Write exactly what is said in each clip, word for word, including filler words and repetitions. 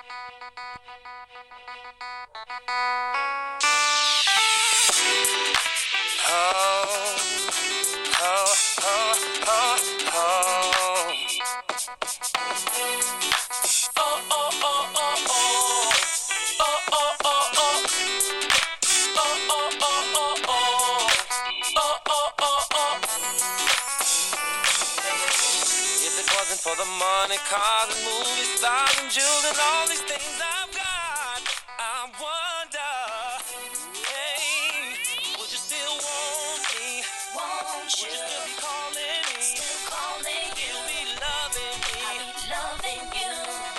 For the money, cars and movie stars and jewels and all these things I've got, I wonder, hey, would you still want me? Won't you? Would you still be calling me? Still calling you? You'll be loving me. I'll be loving you.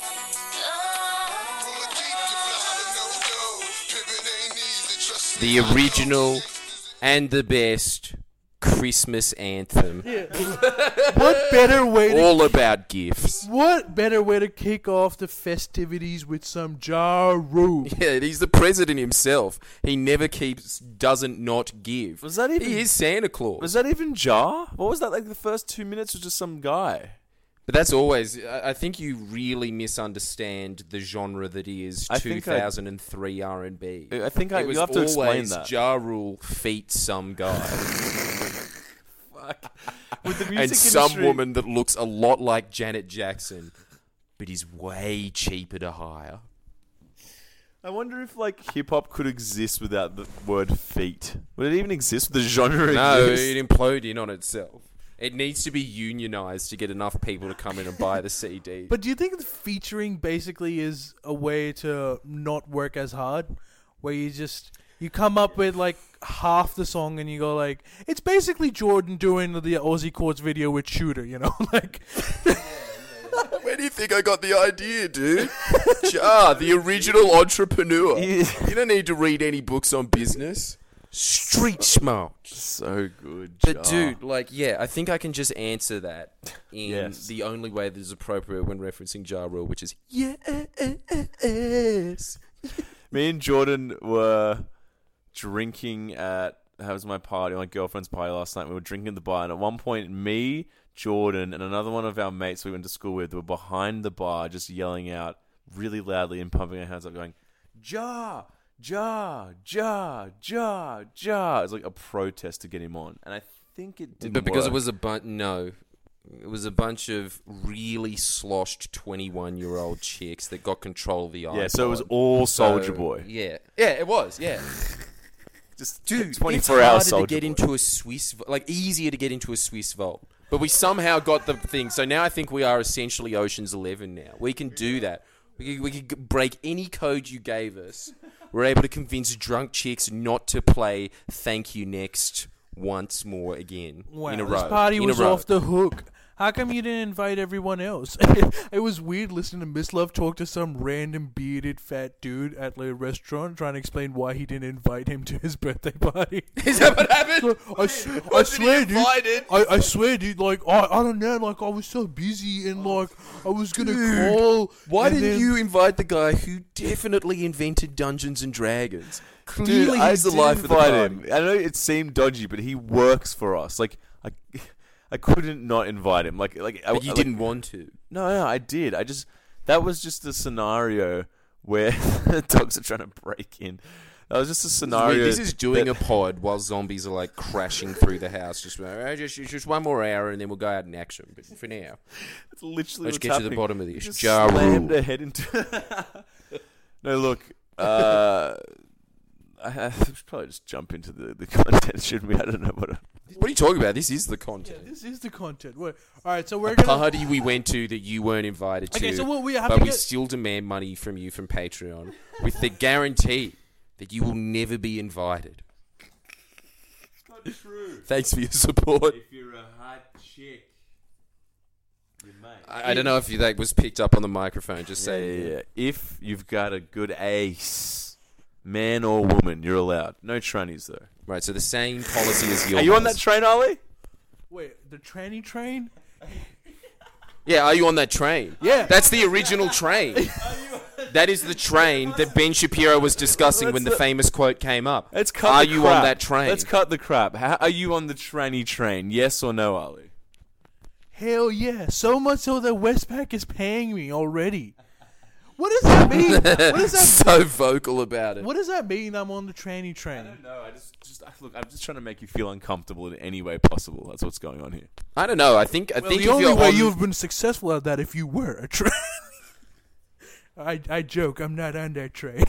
Oh. The original and the best Christmas anthem. Yeah. What better way to all about gifts. What better way to kick off the festivities with some Ja Rule? Yeah, he's the president himself. He never keeps, doesn't not give. Was that even? He is Santa Claus. Was that even Ja? What was that? Like the first two minutes was just some guy. But that's always. I think you really misunderstand the genre that is two thousand three R and B. I think I, it was you have to explain that. Ja Rule feat some guy. Fuck. With the music and industry. Some woman that looks a lot like Janet Jackson, but is way cheaper to hire. I wonder if like hip hop could exist without the word feat. Would it even exist? Would the genre no, exist? it'd implode in on itself. It needs to be unionized to get enough people to come in and buy the C D. But do you think the featuring basically is a way to not work as hard? Where you just, you come up with like half the song and you go like, it's basically Jordan doing the Aussie Chords video with Shooter, you know? Like, where do you think I got the idea, dude? Ja, the original entrepreneur. Yeah. You don't need to read any books on business. Street smart. So good. But Ja. dude, like, yeah, I think I can just answer that in Yes. the only way that is appropriate when referencing Ja Rule, which is yes. Me and Jordan were drinking at, how was my party, my girlfriend's party last night. We were drinking at the bar, and at one point, me, Jordan, and another one of our mates we went to school with were behind the bar just yelling out really loudly and pumping our hands up going, Ja! Ja, Ja, Ja, Ja. It's like a protest to get him on. And I think it didn't But because work. it was a bunch, no. It was a bunch of really sloshed twenty-one-year-old chicks that got control of the iPod. Yeah, so it was all Soulja So, Boy. Yeah. Yeah, it was, yeah. Just Dude, twenty-four it's hour harder Soulja to get Boy. into a Swiss, like easier to get into a Swiss vault. But we somehow got the thing. So now I think we are essentially Ocean's Eleven now. We can do that. We can, we can break any code you gave us. We're able to convince drunk chicks not to play Thank You Next once more again wow, in a row. This party in was a row. off the hook. How come you didn't invite everyone else? It was weird listening to Miss Love talk to some random bearded fat dude at like, a restaurant trying to explain why he didn't invite him to his birthday party. Is that what happened? I, s- I swear, dude. I, I swear, dude. Like, I, I don't know. Like, I was so busy and like I was gonna Dude, call. Why and didn't then- you invite the guy who definitely invented Dungeons and Dragons? Clearly, Dude, I he's the did life of the invite party. him. I know it seemed dodgy, but he works for us. Like, I, I couldn't not invite him. Like, like, I, But you like, didn't want to. No, no, I did. I just that was just a scenario where the dogs are trying to break in. That was just a scenario. This is doing that, a pod while zombies are like crashing through the house. Just, uh, just, just one more hour, and then we'll go out in action. But for now, It's literally let's what's get to happening. the bottom of this. Just Ja slammed Rule. her head into. No, look. Uh, I, I should probably just jump into the, the content, shouldn't we? I don't know what. I, What are you talking about? This is the Yeah, content. this is the content. We're, all right, so we're A gonna. party we went to that you weren't invited to. Okay, so what we have but to we get. still demand money from you from Patreon with the guarantee that you will never be invited. it's not true. Thanks for your support. If you're a hot chick, you may. I, I don't know if you, that was picked up on the microphone. Just Yeah, saying. yeah, yeah. If you've got a good ace, man or woman, you're allowed. No trannies though. Right, so the same policy as yours. Are you on that train, Ollie? Wait, the tranny train? Yeah, are you on that train? Yeah. That's the original train. That is the train that Ben Shapiro was discussing when the Let's- famous quote came up. Let's cut Are the you crap. on that train? Let's cut the crap. How, are you on the tranny train? Yes or no, Ollie? Hell yeah. So much so that Westpac is paying me already. What does that mean? What does that So vocal about it. What does that mean? I'm on the tranny I train. don't know. I just, just I- look. I'm just trying to make you feel uncomfortable in any way possible. That's what's going on here. I don't know. I think I Well, think the if only you're way on, you've been successful at that if you were a train. I I joke. I'm not on that train.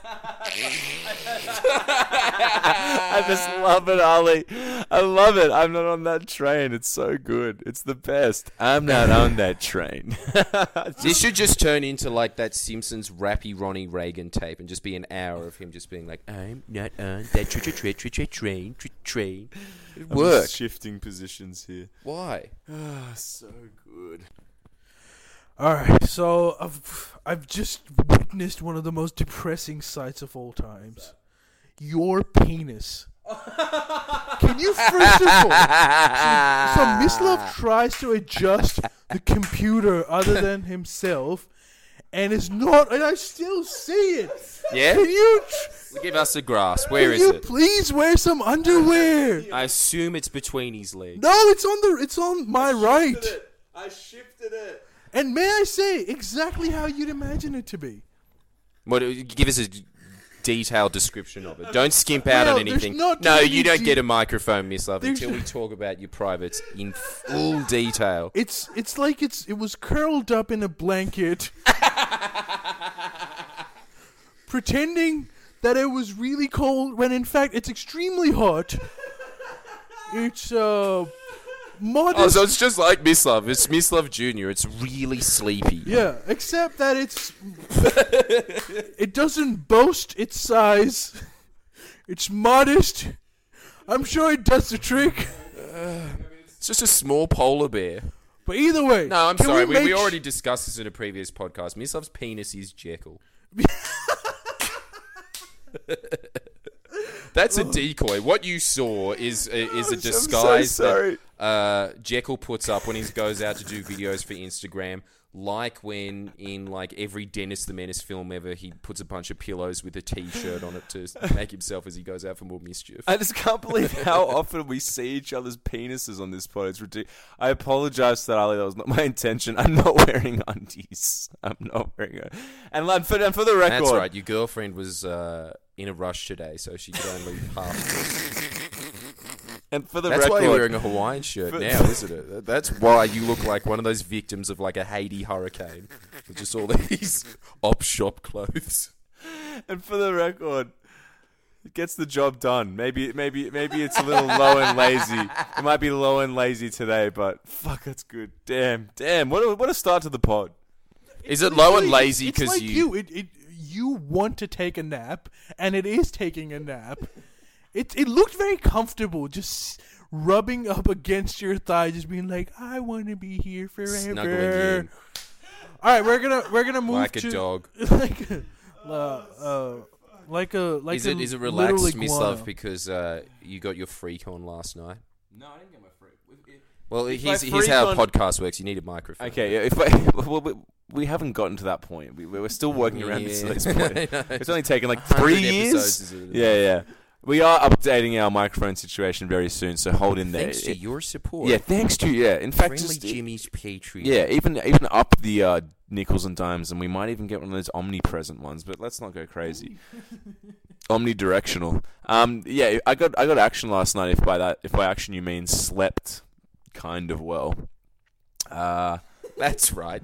I just love it, Ali. I love it. I'm not on that train. It's so good. It's the best. I'm not on that train. this should just turn into like that Simpsons rappy Ronnie Reagan tape and just be an hour of him just being like, I'm not on that tra- tra- tra- tra- tra- train, tra- train. It I'm work. just shifting positions here. Why? Ah, so good. All right, so I've I've just witnessed one of the most depressing sights of all times. Your penis. Can you first of all? So, so Mislav tries to adjust the computer other than himself, and it's not. And I still see it. Yeah? Can you? Tr- Give us a grasp. Where can is you it? please wear some underwear? I assume it's between his legs. No, it's on the. It's on my right. I shifted it. And may I say exactly how you'd imagine it to be? What? Give us a detailed description of it. Don't skimp out Well, on there's anything. not No, really you don't de- get a microphone, Miss Love, There's- until we talk about your privates in full detail. It's it's like it's it was curled up in a blanket, pretending that it was really cold when in fact it's extremely hot. It's uh modest. Oh, so it's just like Miss Love. It's Miss Love Junior It's really sleepy. Yeah, except that it's it doesn't boast its size. It's modest. I'm sure it does the trick. It's just a small polar bear. But either way, No, I'm can sorry. We, make we sh- already discussed this in a previous podcast. Miss Love's penis is Jekyll. That's a decoy. What you saw is a, is a I'm so disguise sorry. that uh, Jekyll puts up when he goes out to do videos for Instagram. Like when in like every Dennis the Menace film ever, he puts a bunch of pillows with a T-shirt on it to make himself as he goes out for more mischief. I just can't believe how often we see each other's penises on this pod. It's ridiculous. I apologize to that, Ali. That was not my intention. I'm not wearing undies. I'm not wearing it. And, like, for, and for the record... That's right. Your girlfriend was uh, in a rush today, so she could only half. And for the That's record... why you're wearing a Hawaiian shirt For- now, isn't it? That's why you look like one of those victims of like a Haiti hurricane with just all these op shop clothes. And for the record, it gets the job done. Maybe, maybe, maybe it's a little low and lazy. It might be low and lazy today, but fuck, that's good. Damn, damn. What a, what a start to the pod. Is it low and Literally, lazy it's because like you? you it, it you want to take a nap, and it is taking a nap. It it looked very comfortable, just rubbing up against your thigh, just being like, "I want to be here Snuggling forever." in All right, we're gonna we're gonna move like to a dog. like a, uh, uh, like a like Is a it is it little relaxed, Miss iguana. Love, because uh, you got your freak on last night? No, I didn't get my freak. Well, If here's, my here's freak how on- a podcast works. You need a microphone. Okay, yeah, if I, well, we, we haven't gotten to that point. We, we're still working around this, Yeah. this point. It's only taken like one hundred three years. episodes is it? Yeah, yeah. We are updating our microphone situation very soon, so hold in there. Thanks to It- your support. yeah, thanks to yeah. In fact, Friendly just Jimmy's Patreon. yeah, even even up the uh, nickels and dimes, and we might even get one of those omnipresent ones. But let's not go crazy. Omnidirectional. Um, yeah, I got I got action last night. If by that, if by action you mean slept, kind of well. Uh, That's right.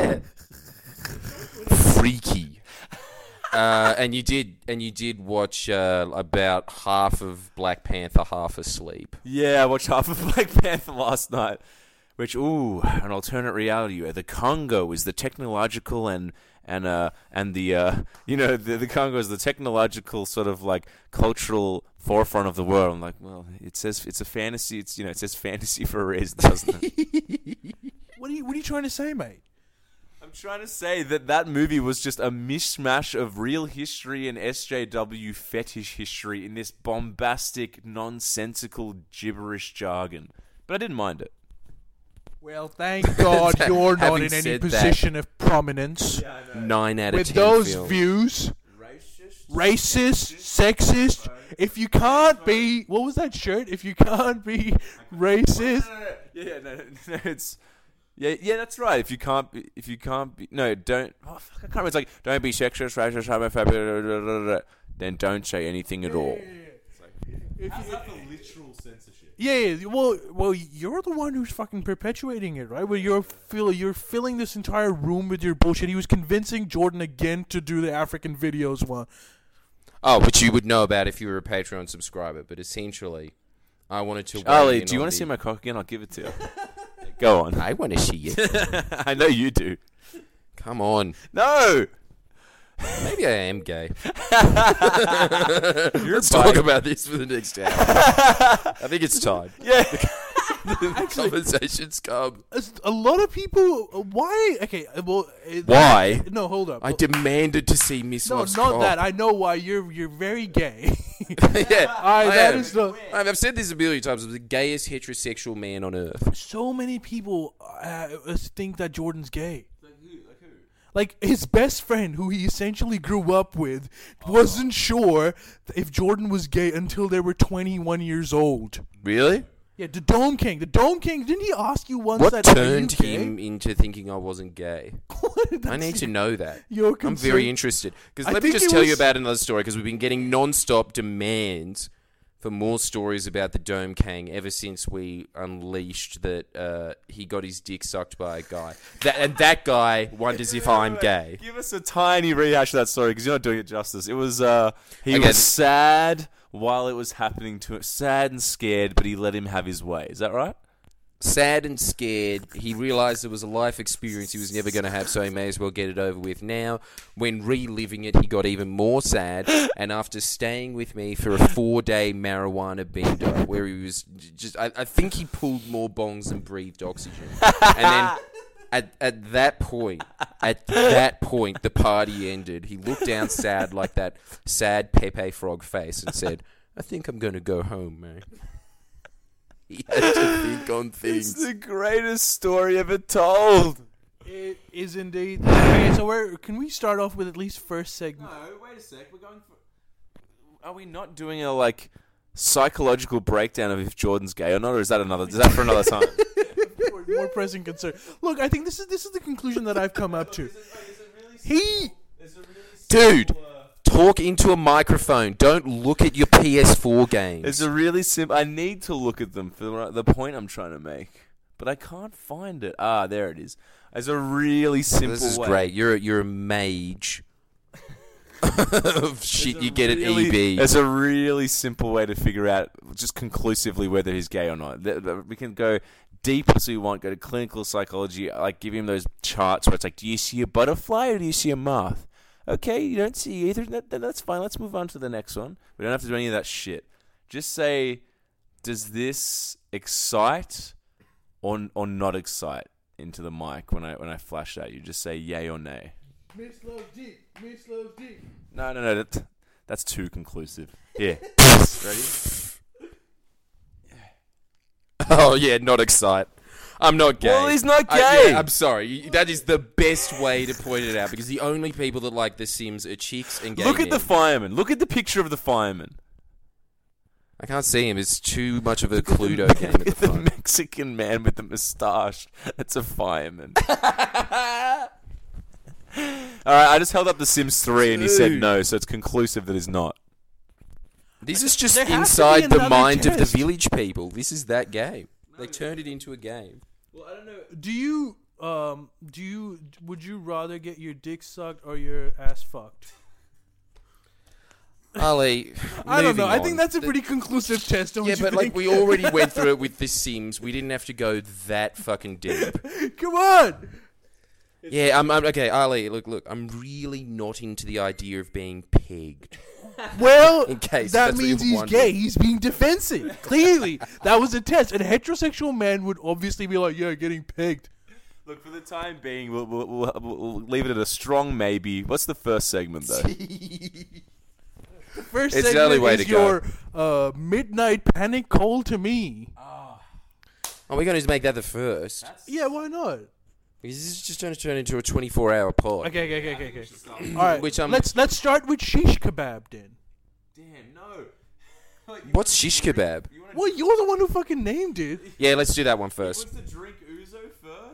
Freaky. Uh, and you did, and you did watch uh, about half of Black Panther, half asleep. yeah, I watched half of Black Panther last night. Which, ooh, an alternate reality where the Congo is the technological and and uh and the uh you know the the Congo is the technological sort of like cultural forefront of the world. I'm like, well, it says it's a fantasy. It's you know it says fantasy for a reason, doesn't it? What are you What are you trying to say, mate? I'm trying to say that that movie was just a mishmash of real history and S J W fetish history in this bombastic, nonsensical, gibberish jargon. But I didn't mind it. Well, thank God you're not Having in any said that- position of prominence. Nine out of With ten those films. views, racist, sexist. If you can't be, what was that shirt? If you can't be racist, Yeah, no, no, no, it's Yeah, yeah, that's right. If you can't, be, if you can't, be, no, don't. Oh, fuck, I can't remember. It's like don't be sexist, racist, homophobic. Then don't say anything at all. How's that for literal censorship? Yeah, yeah. Well, well, you're the one who's fucking perpetuating it, right? Where you're fill, you're filling this entire room with your bullshit. He was convincing Jordan again to do the African videos one. Oh, which you would know about if you were a Patreon subscriber. But essentially, I wanted to. Charlie, weigh in do you on want to the- see my cock again? I'll give it to you. Go on. I want to see it. I know you do. Come on. No. Maybe I am gay. You're Let's bi- talk about this for the next hour. I think it's time. Yeah. The conversations come. As- A lot of people. uh, Why? Okay. uh, Well. it- Why? No, hold up. I demanded to see Miss no, Love's not cock. that. I know why. You're you're very gay. yeah, I, I that am. is the. I've I've said this a billion times. I'm the gayest heterosexual man on earth. So many people uh, uh, think that Jordan's gay. Like his best friend, who he essentially grew up with, wasn't sure if Jordan was gay until they were twenty-one years old. Really? Yeah, the Dome King. The Dome King. Didn't he ask you once What that? "Are turned you gay?" him into thinking I wasn't gay? I That's need to know that. your I'm concern. very interested. Because I let me think just it tell you was- about another story, because we've been getting non-stop demands for more stories about the Dome King ever since we unleashed that uh, he got his dick sucked by a guy. That, and that guy wonders if I'm gay. Give us a tiny rehash of that story because you're not doing it justice. It was uh, he Okay. was sad while it was happening to him, sad and scared, but he let him have his way. Is that right? Sad and scared, he realised it was a life experience he was never going to have, so he may as well get it over with now. When reliving it, he got even more sad, and after staying with me for a four-day marijuana bender, where he was just, I, I think he pulled more bongs than breathed oxygen. And then at, at that point, at that point, the party ended. He looked down sad, like that sad Pepe Frog face, and said, I think I'm going to go home, man. He had to think on It's things. the greatest story ever told. It is indeed. Okay, so where can we start off with at least first segment? No, wait a sec. We're going for. Are we not doing a like psychological breakdown of if Jordan's gay or not, or is that another? Is that for another time? more, more pressing concern. Look, I think this is this is the conclusion that I've come up to. He, Dude, talk into a microphone. Don't look at your P S four games. It's a really simple. I need to look at them for the, the point I'm trying to make, but I can't find it. Ah, there it is. It's a really simple. this is way. great. You're a, you're a mage of shit It's a you get really- at E B. It's a really simple way to figure out just conclusively whether he's gay or not. Th- th- We can go deep as we want, go to clinical psychology, like give him those charts where it's like, do you see a butterfly or do you see a moth? Okay, you don't see either, that, then that's fine. Let's move on to the next one. We don't have to do any of that shit. Just say, does this excite or or not excite into the mic when I when I flash at you? Just say yay or nay. Miss Love Deep, Miss Love Deep. No, no, no. That, that's too conclusive. Here. Ready? Oh yeah, not excite. I'm not gay. Well, he's not I- gay. yeah, I'm sorry. That is the best way to point it out, because the only people that like The Sims are chicks and gay Look at the men. fireman. Look at the picture of the fireman. I can't see him. It's too much of a Cluedo game at the the front. Mexican man with the moustache. That's a fireman. All right, I just held up The Sims three and he said Dude. no, so it's conclusive that he's not. This is just There has to be inside the another mind of the test. village people. This is that game. They turned it into a game. Well, I don't know. Do you um do you would you rather get your dick sucked or your ass fucked? Ali, I don't know. moving I think on. that's a The- pretty conclusive test, don't Yeah, you but think? like we already went through it with The Sims. We didn't have to go that fucking deep. Come on. Yeah, I'm, I'm okay, Ali. Look, look. I'm really not into the idea of being pegged. Well, In case that that's what means you're he's wondering. gay. He's being defensive. Clearly, that was a test. And a heterosexual man would obviously be like, "Yeah, getting pegged." Look, for the time being, we'll, we'll, we'll, we'll leave it at a strong maybe. What's the first segment, though? First It's the segment only way is to go. your uh, midnight panic call to me. Are we going to make that the first? Yeah, why not? Because this is just going to turn into a twenty-four hour pod. Okay, okay, okay, okay. okay. All right, Which, um, let's let's start with shish kebab then. Damn, no. What's shish kebab? Well, you're the one who fucking named it. Yeah, let's do that one first. to drink ouzo first?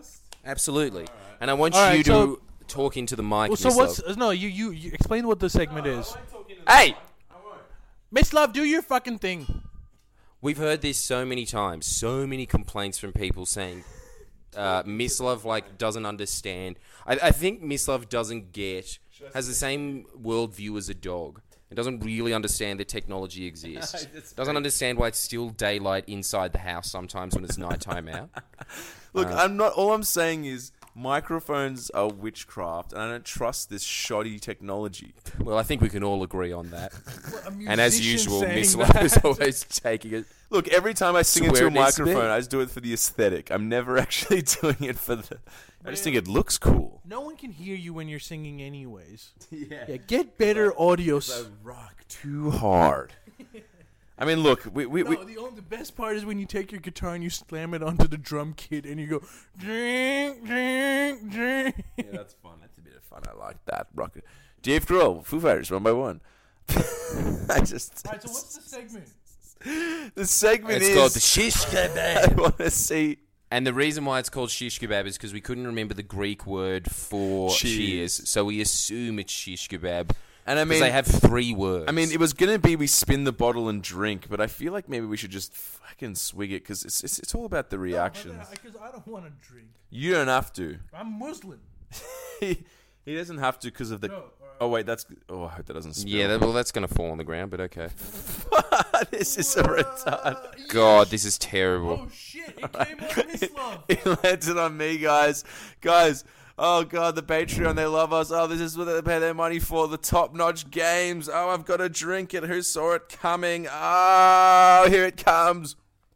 Absolutely. And I want All right, you so- to talk into the mic, Well, so Miss what's Love. no? You, you you explain what the segment is. Hey! Miss Love, do your fucking thing. We've heard this so many times. So many complaints from people saying uh, Miss Love like doesn't understand. I, I think Miss Love doesn't get has the same worldview as a dog. It doesn't really understand that technology exists. Doesn't understand why it's still daylight inside the house sometimes when it's nighttime out. Look, Uh, I'm not. All I'm saying is microphones are witchcraft, and I don't trust this shoddy technology. Well, I think we can all agree on that. A And as musician usual, saying Miss that. Love is always taking it. Look, every time I sing It's into where a it needs to be. microphone, I just do it for the aesthetic. I'm never actually doing it for the. I just think it looks cool. No one can hear you when you're singing, anyways. Yeah. Yeah, get better audio. s- rock too hard. I mean, look, we we, we No, the only the best part is when you take your guitar and you slam it onto the drum kit and you go drink, drink, drink. yeah, that's fun. That's a bit of fun. I like that. Rock. Dave Grohl, Foo Fighters, one by one. I just. Alright, so what's the segment? The segment It's is. called the shish kebab. I want to see. And the reason why it's called shish kebab is because we couldn't remember the Greek word for Cheers. cheers, so we assume it's shish kebab. And I Because mean, they have three words. I mean, it was gonna be we spin the bottle and drink, but I feel like maybe we should just fucking swig it because it's, it's it's all about the reactions. Because I don't want to drink. You don't have to. I'm Muslim. he, he doesn't have to because of the. No, alright. Oh wait, that's. Oh, I hope that doesn't spill. yeah, that, well, that's going to fall on the ground, but okay. This is a retard. God, this is terrible. Oh shit! It came on Miss Love. He landed on me, guys. Guys, oh god, the Patreon, they love us. Oh, this is what they pay their money for. The top-notch games. Oh, I've got to drink it. Who saw it coming? Oh, here it comes.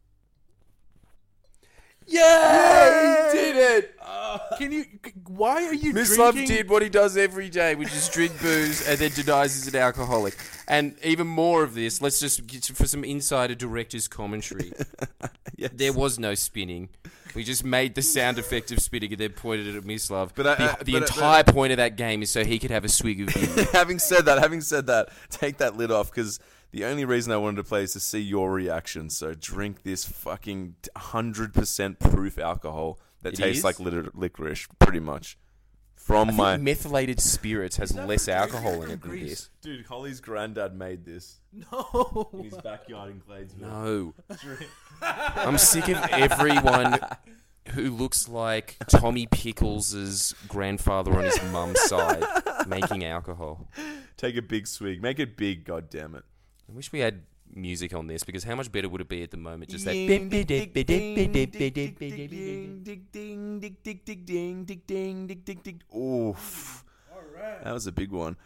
Yeah, he did it. Can you? Why are you Miss Love drinking? did what he does every day, which is drink booze and then denies he's an alcoholic. And even more of this, let's just get for some insider director's commentary. Yes. There was no spinning. We just made the sound effect of spinning and then pointed it at Miss Love. But I- the uh, the but- entire point of that game is so he could have a swig of beer. having said that, having said that, take that lid off because the only reason I wanted to play is to see your reaction. So drink this fucking one hundred percent proof alcohol that It tastes is? like lit- licorice, pretty much. From I think my methylated spirits has less alcohol in it than Greece? this. dude, Holly's granddad made this No. in his backyard in Cladesville. No. I'm sick of everyone who looks like Tommy Pickles' grandfather on his mum's side making alcohol. Take a big swig, make it big. God damn it! I wish we had music on this because how much better would it be at the moment? Just that. Ding, dig, dig, dig, ding, dig, dig, dig, ding, dig, ding, dig, dig, dig, ding, dig, ding, dig, dig, dig. Oof. That was a big one.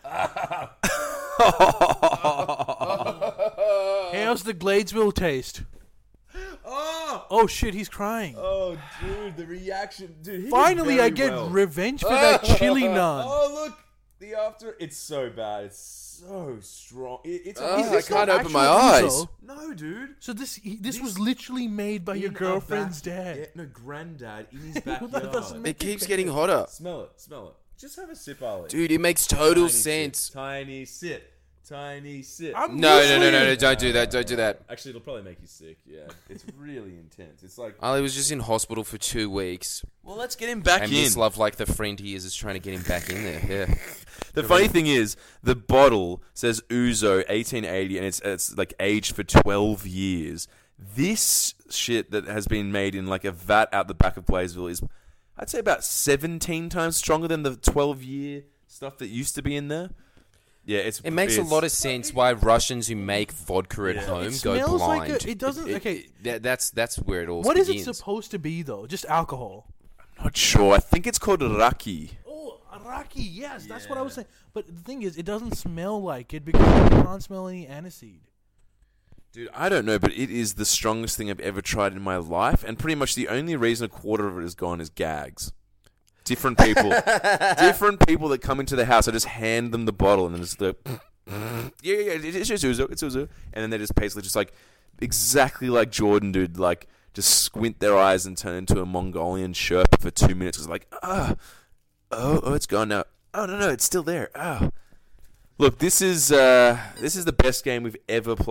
Hey, how's the Gladesville taste? Oh, Oh shit, he's crying. oh, dude, the reaction, dude. he Finally, did I very get well. revenge for that chili naan. Oh, look, the after. It's so bad. It's so strong. It, it's. Oh, Is I this can't not open my actual eyes. Uzo? no, dude. So this he, this, This- was literally made by your In a girlfriend's back- dad. Yeah, no, granddad in his That backyard. doesn't make It keeps getting hotter. Smell it, smell it. Just have a sip, Ali. Dude, it makes total Tiny sense. Sip, tiny sip. Tiny sip. I'm No, no, no, no, no, Muslim. don't do that, don't do that. Actually, it'll probably make you sick. Yeah, it's really intense. It's like, Ali was just in hospital for two weeks. well, let's get him back And in. Miss Love, like the friend he is, is trying to get him back in there. Yeah. The funny thing is, the bottle says Ouzo eighteen eighty, and it's it's like aged for twelve years. This shit that has been made in like a vat out the back of Blaisville is, I'd say, about seventeen times stronger than the twelve year stuff that used to be in there. Yeah, it's It makes a it's- lot of sense why Russians who make vodka at Yeah. home It go smells like blind. a- it doesn't- okay. that, that's that's where it all What is begins. it supposed to be though? Just alcohol. Not sure. I think it's called Raki. Oh, Araki, yes, that's what I was saying. But the thing is, it doesn't smell like it because you can't smell any aniseed. Dude, I don't know, but it is the strongest thing I've ever tried in my life, and pretty much the only reason a quarter of it is gone is gags. Different people, different people that come into the house, I just hand them the bottle and then just the, yeah, yeah, yeah, it's just Ouzo, it's Ouzo, and then they just basically just like exactly like Jordan, dude, like just squint their eyes and turn into a Mongolian Sherpa for two minutes. It's like, ah, oh, oh, it's gone now. Oh no, no, it's still there. Oh, look, this is uh, this is the best game we've ever played.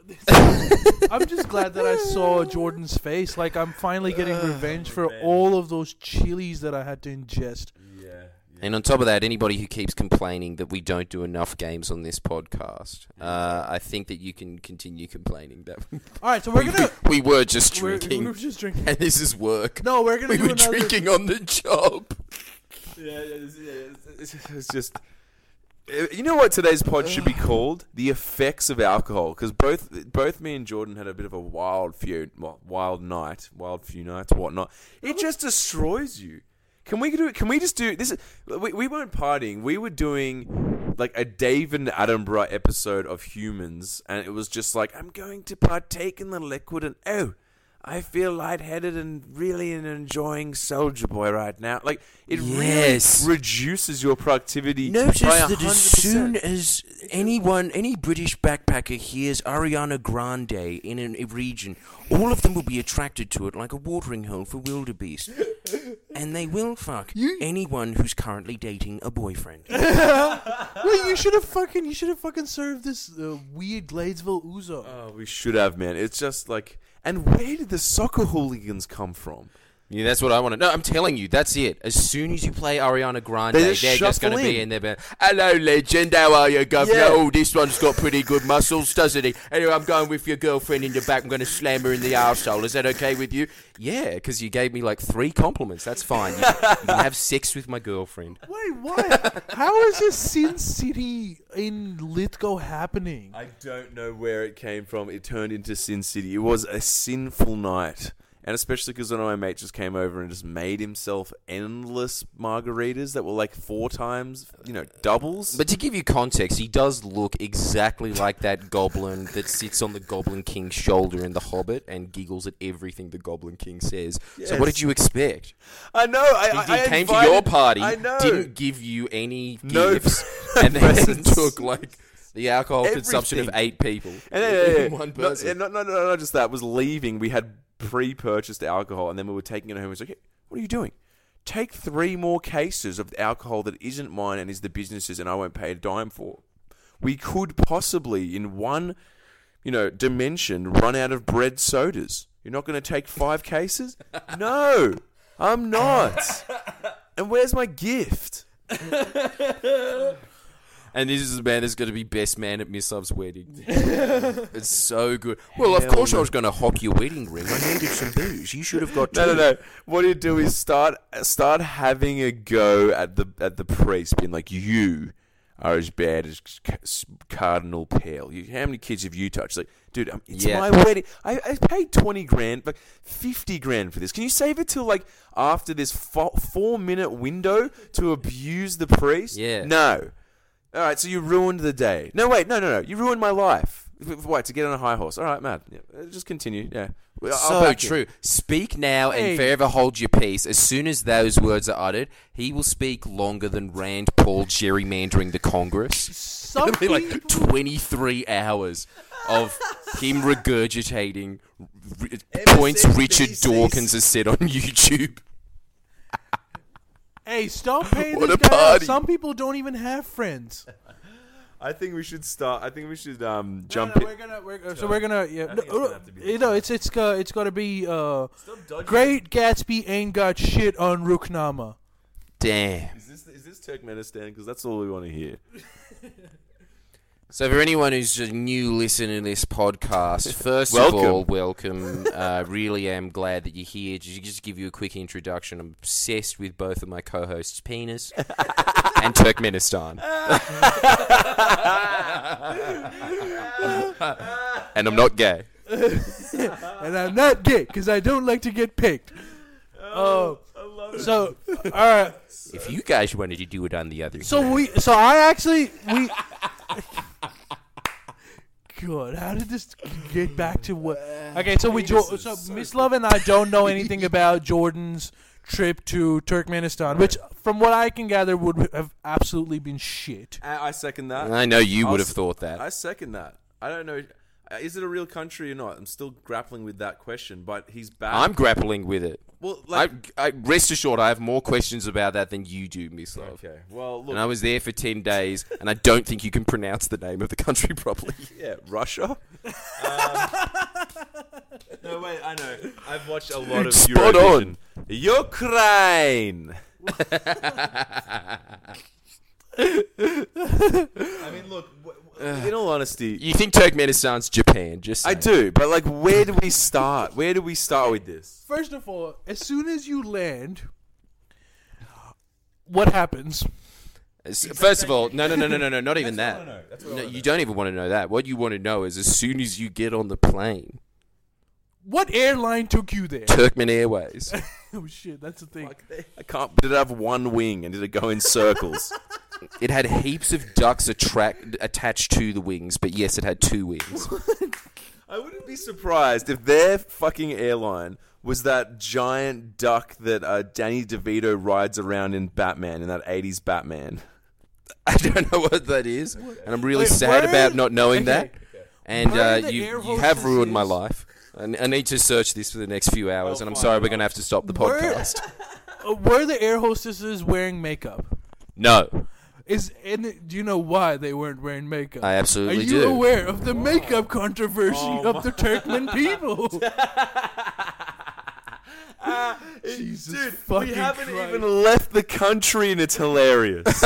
I'm just glad that I saw Jordan's face. Like, I'm finally getting revenge for man. all of those chilies that I had to ingest. Yeah. And on top of that, anybody who keeps complaining that we don't do enough games on this podcast, uh, I think that you can continue complaining that All right, so we're we, gonna. we were just We're, drinking, we're just drinking. and this is work. No, we're gonna We do were another. drinking on the job. Yeah, it's, it's, it's, it's just. You know what today's pod should be called? The effects of alcohol, because both both me and Jordan had a bit of a wild few, well, wild night, wild few nights, whatnot. It just destroys you. Can we do? Can we just do this? We we weren't partying. We were doing like a David Attenborough episode of Humans, and it was just like, I'm going to partake in the liquid, and oh, I feel lightheaded and really enjoying Soulja Boy right now. Like, it Yes. really reduces your productivity Notice by that one hundred as soon percent. as anyone, any British backpacker hears Ariana Grande in a region, all of them will be attracted to it like a watering hole for wildebeest. And they will fuck anyone who's currently dating a boyfriend. Wait, you should have fucking. You should have fucking served this uh, weird Gladesville Ouzo. Oh, we should have, man. It's just like, and where did the soccer hooligans come from? Yeah, that's what I want to know. I'm telling you, that's it. As soon as you play Ariana Grande, They they're just just going to shuffle be in. in there. Being, hello, legend. How are you, governor? Yeah. Oh, this one's got pretty good muscles, doesn't he? Anyway, I'm going with your girlfriend in the back. I'm going to slam her in the arsehole. Is that okay with you? Yeah, because you gave me like three compliments. That's fine. You, you can have sex with my girlfriend. Wait, what? How is this Sin City in Lithgow happening? I don't know where it came from. It turned into Sin City. It was a sinful night. And especially because one of my mates just came over and just made himself endless margaritas that were like four times, you know, doubles. But to give you context, he does look exactly like that goblin that sits on the Goblin King's shoulder in The Hobbit and giggles at everything the Goblin King says. So what Yes. did you expect? I know. I, He, I, he I came invited- to your party, I know. didn't give you any No gifts, and then presents. took like the alcohol consumption of Everything. eight people. And then, yeah, yeah, yeah. One No, person. yeah, no, no, no, not just that. Was leaving. We had pre-purchased alcohol, and then we were taking it home. It was like, hey, what are you doing? Take three more cases of alcohol that isn't mine and is the business's, and I won't pay a dime for. We could possibly, in one, you know, dimension, run out of bread sodas. You're not going to take five cases? No, I'm not. And where's my gift? And this is a man that's going to be best man at Miss Love's wedding. It's so good. Well, of Hell course no. I was going to hock your wedding ring. I needed some booze. You should have got two. No, no, no. What you do is start start having a go at the at the priest, being like, "You are as bad as C- Cardinal Pale. You, how many kids have you touched?" Like, dude, um, it's Yeah. my wedding. I, I paid twenty grand, like fifty grand for this. Can you save it till like after this fo- four minute window to abuse the priest? Yeah. No. All right, so you ruined the day. No, wait, no, no, no. You ruined my life. What, to get on a high horse? All right, Matt. Yeah, just continue. Yeah. I'll So back you. true. Speak now Hey. and forever hold your peace. As soon as those words are uttered, he will speak longer than Rand Paul gerrymandering the Congress. Some It'll be like people- twenty-three hours of him regurgitating r- points M S N B Richard C. Dawkins has said on YouTube. Hey, stop paying What this a guy. party. Some people don't even have friends. I think we should start. I think we should um, No, jump no, in. we're gonna, we're, so we're gonna, yeah. I think it's no, gonna have to be you know, it's it's got it's got to be. Uh, Stop dodging. Great Gatsby ain't got shit on Ruknama. Damn. Is this is this Turkmenistan? Because that's all we want to hear. So for anyone who's a new listener to this podcast, first Welcome. of all, welcome. Uh, really am glad that you're here. Just, just give you a quick introduction. I'm obsessed with both of my co-hosts' penis and Turkmenistan. And I'm not gay. And I'm not gay because I don't like to get picked. Oh, so all right. If you guys wanted to do it on the other So side. we, so I actually we. God, how did this get back to what? Okay, so we, jo- so Miss Love and I don't know anything about Jordan's trip to Turkmenistan, which, from what I can gather, would have absolutely been shit. I, I second that. I know you I'll would have s- thought that. I second that. I don't know. uh, Is it a real country or not? I'm still grappling with that question. But he's back. I'm grappling with it. well. I, Like, I rest assured, I have more questions about that than you do, Miss Love. okay. Well, look. And I was there for ten days, and I don't think you can pronounce the name of the country properly. yeah, Russia. No, wait, I know. I've watched a lot of Spot Eurovision. Ukraine! I mean, look, w- w- in all honesty, You think Turkmenistan's Japan? Just I saying. do, but like, where do we start? Where do we start with this? First of all, as soon as you land, what happens? S- First of all, no, no, no, no, no, no, not even That's that. what I wanna know. That's what I No, wanna you know. don't even want to know that. What you want to know is as soon as you get on the plane, What airline took you there? Turkmen Airways. Oh shit, that's the thing. I can't. Did it have one wing and did it go in circles? It had heaps of ducks attract, attached to the wings, but yes, it had two wings. I wouldn't be surprised if their fucking airline was that giant duck that uh, Danny DeVito rides around in Batman, in that eighties Batman. I don't know what that is, and I'm really Wait, sad where- about not knowing okay. that. And Where uh, the you, air you have ruined my hostesses- life. I, I need to search this for the next few hours, Oh, and I'm fine, sorry we're fine. going to have to stop the Where- podcast. Uh, were the air hostesses wearing makeup? No, Is and do you know why they weren't wearing makeup? I Are absolutely you do. aware of the makeup controversy Oh of the Turkmen people? Jesus Dude, we fucking haven't Christ. even left the country and it's hilarious.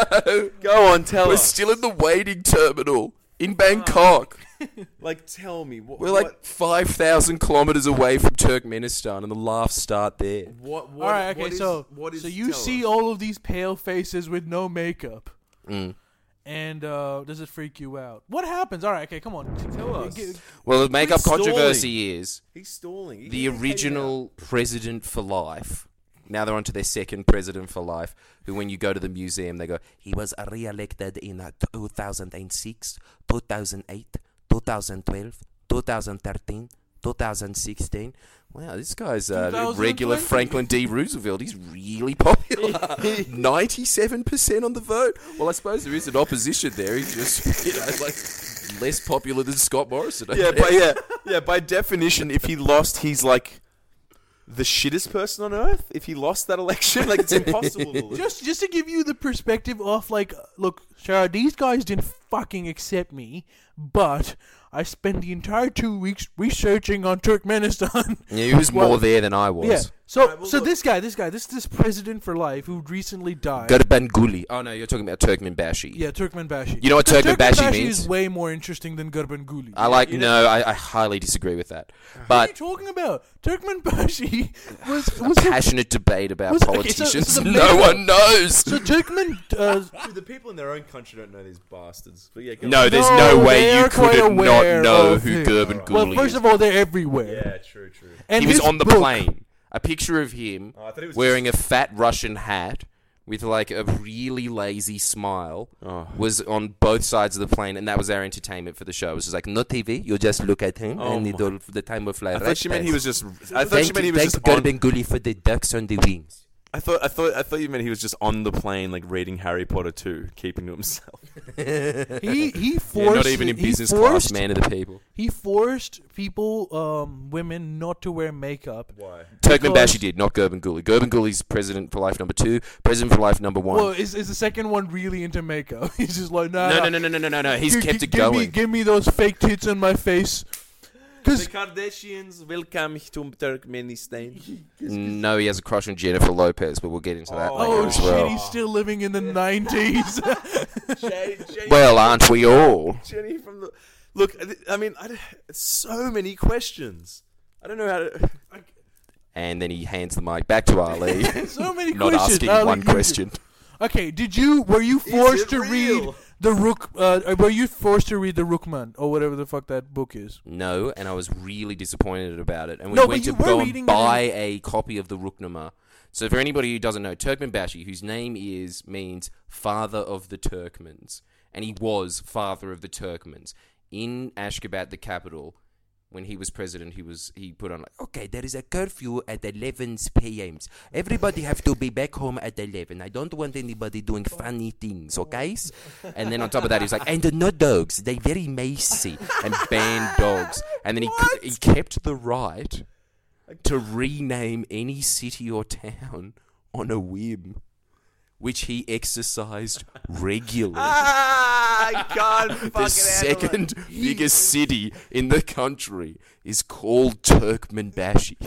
Go on, tell We're us. still in the waiting terminal in Bangkok. Like, tell me. What, We're like five thousand kilometers away from Turkmenistan, and the laughs start there. What, what, All right, okay, what is- so what is, so you tell see us. all of these pale faces with no makeup, Mm. and uh, does it freak you out? What happens? All right, okay, come on, Tell us. Get- Well, the makeup stalling. controversy is He's stalling. He the can take it original president for life. Now they're on to their second president for life, who when you go to the museum, they go, he was re-elected in uh, two thousand six, two thousand eight, two thousand twelve, two thousand thirteen, two thousand sixteen. Wow, this guy's uh, regular twenty twenty. Franklin D. Roosevelt. He's really popular. ninety-seven percent on the vote. Well, I suppose there is an opposition there. He's just, you know, like less popular than Scott Morrison. I Yeah, guess. but yeah, yeah. By definition, if he lost, he's like the shittest person on earth. If he lost that election, like it's impossible to lose. just just to give you the perspective of like, look, Shara, these guys didn't fucking accept me, but I spent the entire two weeks researching on Turkmenistan. Yeah, he was Well, more there than I was. Yeah. So Alright, well, so look- this guy, this guy, this this president for life who recently died. Gurbanguly. Oh no, you're talking about Turkmenbashi. Yeah, Turkmenbashi. You know what The Turkmenbashi means? is way more interesting than Gurbanguly. I like. you No, I, I highly disagree with that. what are you But talking about? Turkmenbashi was a was the, passionate debate about was- okay, so- politicians. so the no makeup- one knows. so Turkmen. Uh, Dude, the people in their own country don't know these bastards. But yeah, go No, on. there's No, no, they way you are quite could not aware know of who it. Gurbanguly well, first is. of all, they're everywhere. Yeah, true, true. And He was his on the book- plane. A picture of him Oh, I thought he was wearing a fat Russian hat with like a really lazy smile Oh. was on both sides of the plane, and that was our entertainment for the show. It was just like, no T V, you just look at him, Oh and my- the, the time will fly I right thought she meant he past. was just. I thought Thank she meant you, he was thank just on. Gurbanguly for the ducks on the wings. I thought. I thought. I thought you meant he was just on the plane, like reading Harry Potter two, keeping to himself. He he Yeah, forced. not even in he business forced, class, man of the people. He forced people, um, women, not to wear makeup. Why? Turkmenbashi Because- did, not Gurbanguly. Gurbanguly's president for life number two, president for life number one. Well, is is the second one really into makeup? He's just like, nah. no, nah, no, no, no, no, no, no. He's gi- kept gi- it give going. Me, give me those fake tits on my face. Because Kardashians welcome to Turkmenistan. No, he has a crush on Jennifer Lopez, but we'll get into that Oh, later oh as shit, well. he's still living in the nineties. Jay, Jay, Well, aren't we all? Jenny from the. Look, I th- I mean, I, d- so many questions. I don't know how to. And then he hands the mic back to Ali, So many not questions. asking Ali, one you- question. Okay, did you were you forced it to real? read the Rook? Uh, were you forced to read the Rookman or whatever the fuck that book is? No, and I was really disappointed about it. And we No, but went to you were go and reading it buy in- a copy of the Ruknama. So for anybody who doesn't know, Turkmenbashi, whose name is means father of the Turkmens, and he was father of the Turkmens in Ashgabat, the capital. When he was president, he was he put on like, okay, there is a curfew at eleven p m Everybody have to be back home at eleven. I don't want anybody doing funny things, okay? And then on top of that, he was like, and no dogs. They very macy and banned dogs. And then he he kept the right to rename any city or town on a whim. which he exercised regularly. Ah, I can't fucking The second biggest city in the country is called Turkmenbashi.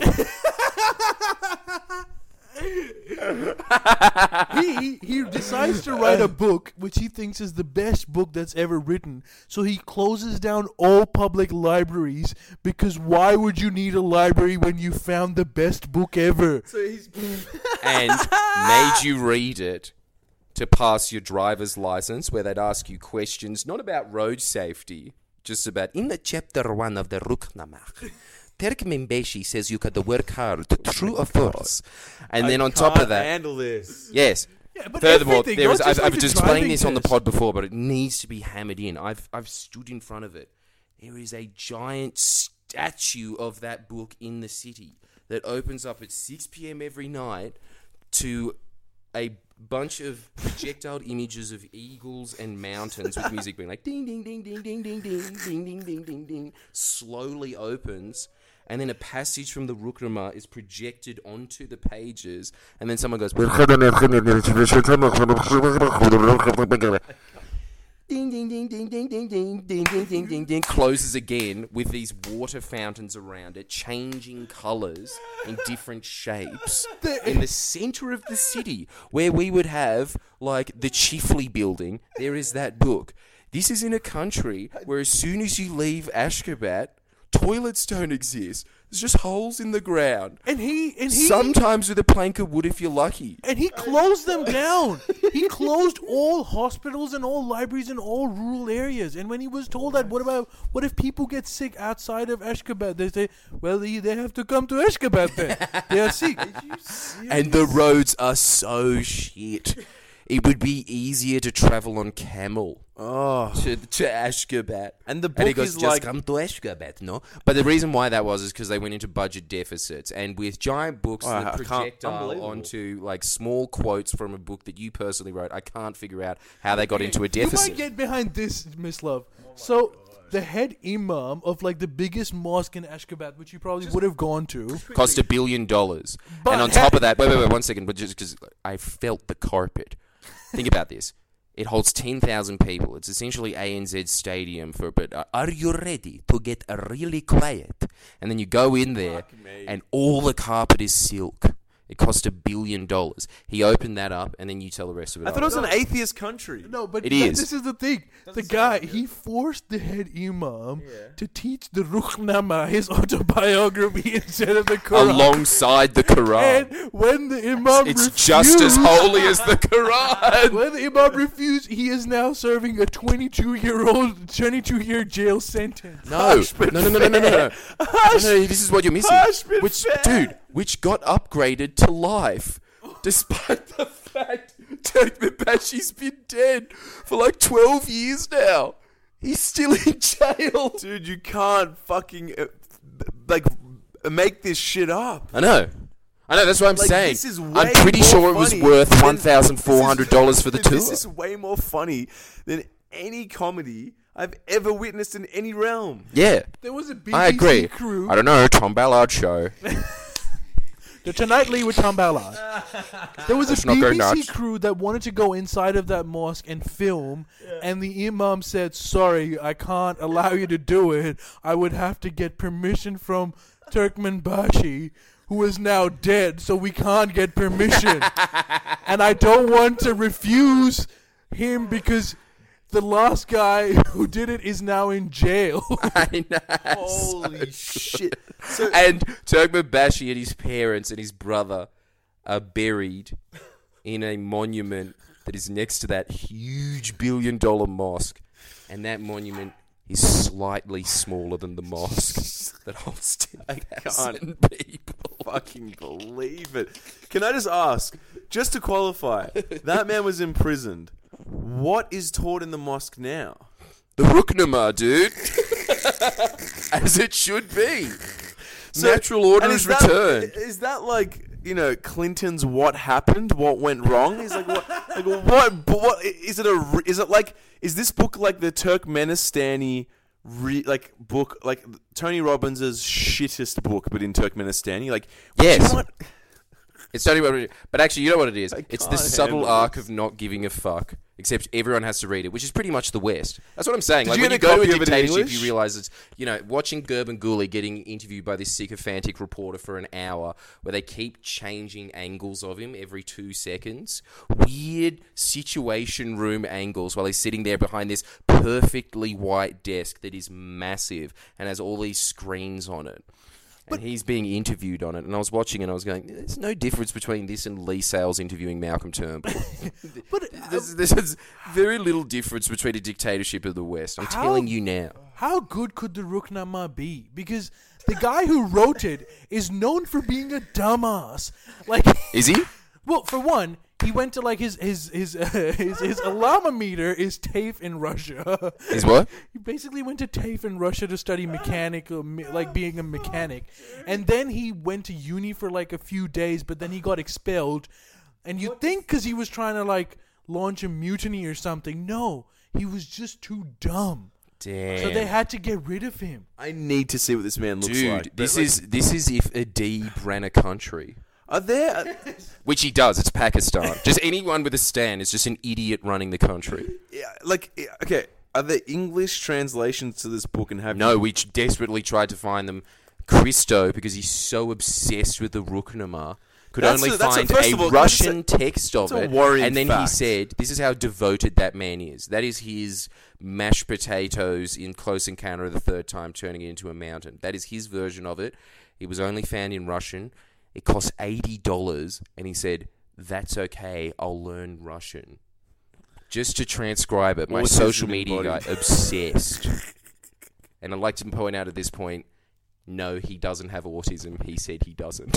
he he decides to write a book which he thinks is the best book that's ever written. So he closes down all public libraries because why would you need a library when you found the best book ever? So he's And made you read it to pass your driver's license, where they'd ask you questions not about road safety, just about in the chapter one of the Rukhnamah. Turkmenbashi says you got to work hard, true or false. And then I on top can't of that, handle this. yes. Yeah, but Furthermore, everything, there not is, just I've, like I've a explained driving this on the test. pod before, but it needs to be hammered in. I've I've stood in front of it. There is a giant statue of that book in the city that opens up at six p.m. every night to a bunch of projectile images of eagles and mountains with music being like ding ding ding ding ding ding ding ding ding ding ding ding slowly opens, and then a passage from the Rukhnamah is projected onto the pages, and then someone goes ding ding ding ding ding ding ding ding ding ding ding ding closes again with these water fountains around it, changing colours in different shapes in the centre of the city, where we would have like the Chifley building. There is that book. This is in a country where as soon as you leave Ashgabat, toilets don't exist. There's just holes in the ground. And he and he Sometimes with a plank of wood if you're lucky. and he closed them down. He closed all hospitals and all libraries in all rural areas. And when he was told that, what about what if people get sick outside of Ashgabat? They say, well, they, they have to come to Ashgabat then. They are sick. And the roads are so shit. It would be easier to travel on camel Oh. to to Ashgabat. And the And he book goes, is just like come to Ashgabat, no? But the reason why that was is because they went into budget deficits. And with giant books Oh, I that can't- projectile unbelievable. onto like small quotes from a book that you personally wrote, I can't figure out how they got into a You might deficit. get behind this, Miss Love. So the head imam of like the biggest mosque in Ashgabat, which you probably would have gone to. Cost a billion dollars. But And on top of that, wait, wait, wait, one second, but just because I felt the carpet. Think about this. It holds ten thousand people. It's essentially A N Z Stadium for, but uh, are you ready to get uh, really quiet? And then you go in there and all the carpet is silk. It cost a billion dollars. He opened that up and then you tell the rest of it. I thought it was No. an atheist country. No, but It th- is. this is the thing. the guy, he forced the head imam to teach the Rukhnamah, his autobiography, instead of the Quran. Alongside the Quran. And when the imam It's refused, just as holy as the Quran. when the imam refused, he is now serving a twenty-two-year-old, twenty-two-year jail sentence. No, Hush, but no, no, no, no, no, no, no. No, no, this is what you're missing. Hush, but Which, fair. dude, which got upgraded to life, despite the fact Turkmenbashi's been dead for like twelve years now. He's still in jail. Dude, you can't fucking uh, like make this shit up. I know. I know, that's what I'm Like, saying. this is I'm way pretty more sure it was funny worth than- one thousand four hundred dollars for the Dude, tour. This is way more funny than any comedy I've ever witnessed in any realm. Yeah, There was a B B C I agree. crew. I don't know, Tom Ballard show. The Tonight Lee with Tom Ballard. There was Let's a not go B B C nuts. crew that wanted to go inside of that mosque and film, and the imam said, "Sorry, I can't allow you to do it. I would have to get permission from Turkmenbashi, who is now dead, so we can't get permission. And I don't want to refuse him because the last guy who did it is now in jail." I know. Holy shit. So, And Turkmenbashi and his parents and his brother are buried in a monument that is next to that huge billion dollar mosque. And that monument is slightly smaller than the mosque that holds ten thousand people. fucking believe it. Can I just ask, just to qualify, that man was imprisoned. What is taught in the mosque now? The Rukhnamah, dude. As it should be. Natural order and is that, returned. Is that like, you know, Clinton's what happened, what went wrong? He's like, what, like what, but what, is it a, re- is it like, is this book like the Turkmenistani, re, like, book, like Tony Robbins' shittest book, but in Turkmenistani? Like, Yes. you know what? It's not even, but actually, you know what it is? I It's the can't subtle handle arc this. of not giving a fuck. Except everyone has to read it, which is pretty much the West. That's what I'm saying. Did like you when get you a go to copy a of it in dictatorship, English? you realize it's you know watching Gerben Gully getting interviewed by this sycophantic reporter for an hour, where they keep changing angles of him every two seconds. Weird situation room angles while he's sitting there behind this perfectly white desk that is massive and has all these screens on it. And he's being interviewed on it, and I was watching, and I was going, "There's no difference between this and Lee Sales interviewing Malcolm Turnbull. But there's, there's very little difference between a dictatorship of the West. I'm How- telling you now. how good could the Ruknama be? Because the guy who wrote it is known for being a dumbass. Like, Is he? well, for one, he went to like his his his uh, his, his alama meter is TAFE in Russia. Is what? He basically went to TAFE in Russia to study mechanic, uh, me- like being a mechanic, and then he went to uni for like a few days, but then he got expelled. And you think because he was trying to like launch a mutiny or something? No, he was just too dumb. Damn. So they had to get rid of him. I need to see what this man looks Dude, like. But, this like, is this is if Adib ran a country. Are there? Which he does. It's Pakistan. Just anyone with a stand is just an idiot running the country. Yeah, like, yeah, okay. Are there English translations to this book, and have No, you- we ch- desperately tried to find them. Christo, because he's so obsessed with the Ruknama, could That's only a- that's a- find first a, of all, Russian that's a- text of that's a it. worrying And then he fact. said, this is how devoted that man is. That is his mashed potatoes in Close Encounter of the Third Time turning it into a mountain. That is his version of it. It was only found in Russian. It cost eighty dollars, and he said, that's okay, I'll learn Russian. Just to transcribe it, my Autism social media guy, embodied. obsessed. And I'd like to point out at this point, no, he doesn't have autism. He said he doesn't.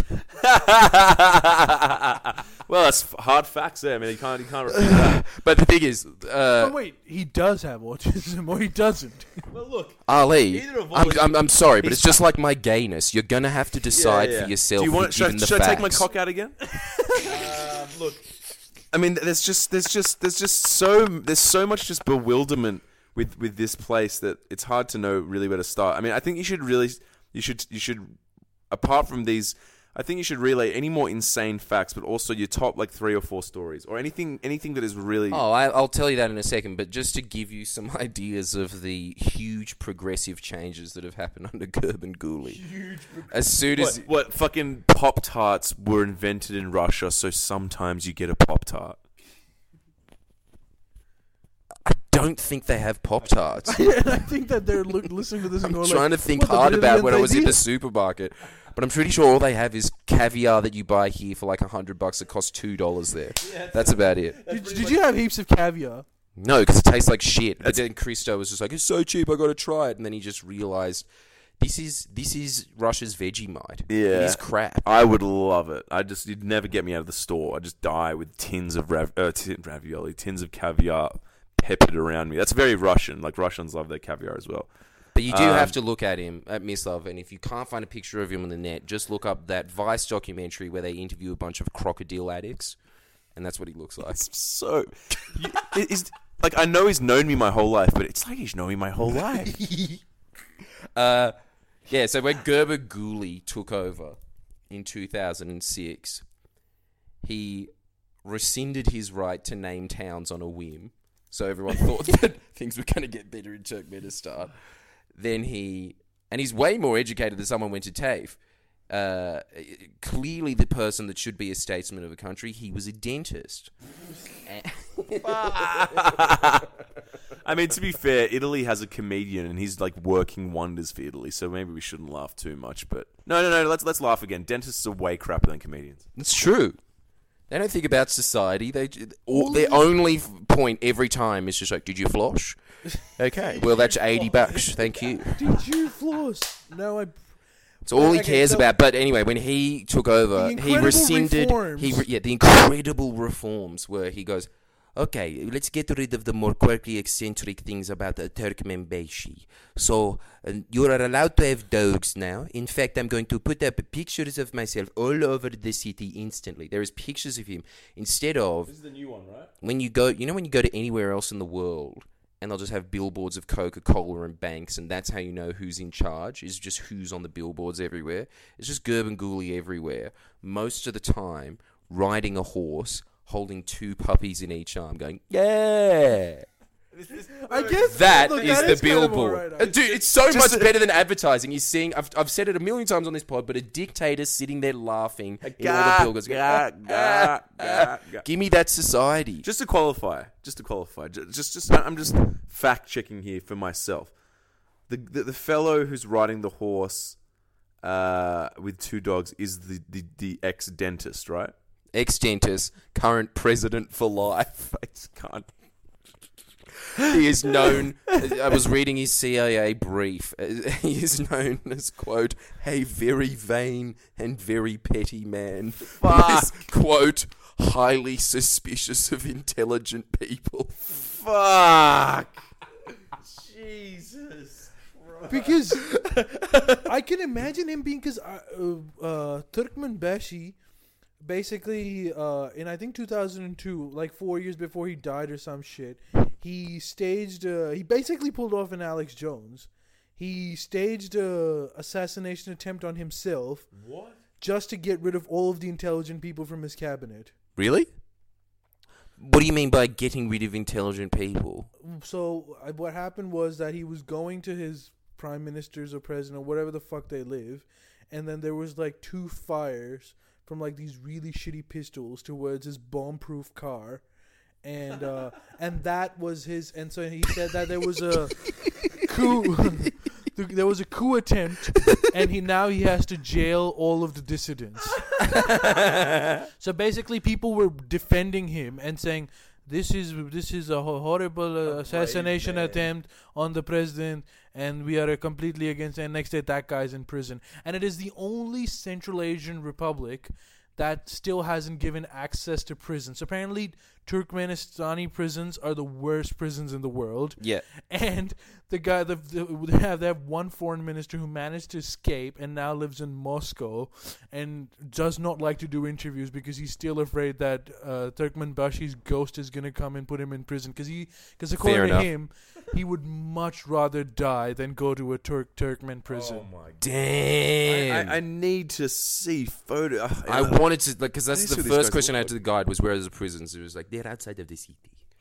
well, that's f- hard facts there. I mean, you can't, you can't refute that. But the thing is, uh, Oh wait, he does have autism, or he doesn't. Well, look. Ali, Either of I'm, all- I'm, I'm sorry, but he's- it's just like my gayness. You're going to have to decide Yeah, yeah. for yourself. Do you want? Should, given I, the should I take my facts. cock out again? um, look, I mean, there's just, there's just, there's just so, there's so much just bewilderment with with this place that it's hard to know really where to start. I mean, I think you should really, you should, you should, apart from these, I think you should relay any more insane facts, but also your top like three or four stories or anything, anything that is really. Oh, I, I'll tell you that in a second, but just to give you some ideas of the huge progressive changes that have happened under Gerben Gully. As soon as... What, what fucking Pop Tarts were invented in Russia, so sometimes you get a Pop Tart. I don't think they have Pop-Tarts. And I think that they're look, listening to this and I'm going trying like, to think what the hard about when I brilliant was in the idea. supermarket. But I'm pretty sure all they have is caviar that you buy here for like a hundred bucks. It costs two dollars there. That's about it. Did, did you have heaps of caviar? No, because it tastes like shit. But then Christo was just like, "It's so cheap, I got to try it." And then he just realized this is this is Russia's Vegemite. Yeah. It is crap. I would love it. I just you'd never get me out of the store. I just die with tins of rav- uh, tin, ravioli, tins of caviar peppered around me. That's very Russian. Like Russians love their caviar as well. But you do Um, have to look at him, at Mislov, and if you can't find a picture of him on the net, just look up that Vice documentary where they interview a bunch of crocodile addicts, and that's what he looks like. It's so. You, it is like I know he's known me my whole life, but it's like he's known me my whole life. Uh, yeah, so when Gerber Gully took over in two thousand six, he rescinded his right to name towns on a whim. So everyone thought that things were going to get better in Turkmenistan. Then he, and he's way more educated than someone went to TAFE. Uh, clearly the person that should be a statesman of a country, he was a dentist. I mean, to be fair, Italy has a comedian, and he's like working wonders for Italy. So maybe we shouldn't laugh too much. But no, no, no. Let's let's laugh again. Dentists are way crappier than comedians. It's true. They don't think about society. They all, their only point every time is just like, "Did you floss?" Okay, well that's eighty bucks. Thank you. Did you floss? No, I. It's all he Okay, cares so- about. But anyway, when he took over, The he incredible rescinded. reforms. He re- yeah, the incredible reforms where he goes, "Okay, let's get rid of the more quirky, eccentric things about the Turkmenbashi. So uh, you are allowed to have dogs now. In fact, I'm going to put up pictures of myself all over the city instantly. There is pictures of him instead of This is the new one, right? when you go. You know when you go to anywhere else in the world." and they'll just have billboards of Coca-Cola and banks, and that's how you know who's in charge, is just who's on the billboards everywhere. It's just Gurbanguly everywhere, most of the time, riding a horse, holding two puppies in each arm, going, yeah! I guess That look, is that the is kind of billboard. alright, Uh, Dude, it's so just much a- better than advertising. You're seeing, I've, I've said it a million times on this pod, but a dictator sitting there laughing in all the billboards. going, Gah, gah, gah, gah. Give me that society. Just to qualify, just to qualify, ju- just, just, I'm just fact checking here for myself. The, the the fellow who's riding the horse uh, with two dogs is the, the, the ex dentist, right? Ex-dentist, current president for life. I just can't. He is known, I was reading his C I A brief, he is known as, quote, a very vain and very petty man. He is, quote, highly suspicious of intelligent people. Fuck. Jesus. because I can imagine him being because uh, uh, Turkmenbashi basically uh, in I think two thousand two, like four years before he died or some shit, he staged. Uh, he basically pulled off an Alex Jones. He staged a assassination attempt on himself. What? Just to get rid of all of the intelligent people from his cabinet. Really? What do you mean by getting rid of intelligent people? So uh, what happened was that he was going to his prime ministers or president or whatever the fuck they live, and then there was like two fires from like these really shitty pistols towards his bomb-proof car, and uh, and that was his. And so he said that there was a coup. There was a coup attempt, and he now he has to jail all of the dissidents. So basically, people were defending him and saying, "This is this is a ho- horrible uh, assassination man. attempt on the president, and we are uh, completely against." And next day, that guy's in prison, and it is the only Central Asian republic that still hasn't given access to prisons. Apparently, Turkmenistani prisons are the worst prisons in the world. Yeah. And the guy, the, the, they have they have one foreign minister who managed to escape and now lives in Moscow and does not like to do interviews because he's still afraid that uh, Turkmenbashi's ghost is going to come and put him in prison. Because he, because according Fair to enough. him, he would much rather die than go to a Turk Turkmen prison. Oh my god. Damn. I, I, I need to see photo. I wanted to, like, because that's Let me the see what these first guys question I look had to the guide was, where are the prisons? It was like, they're outside of the city.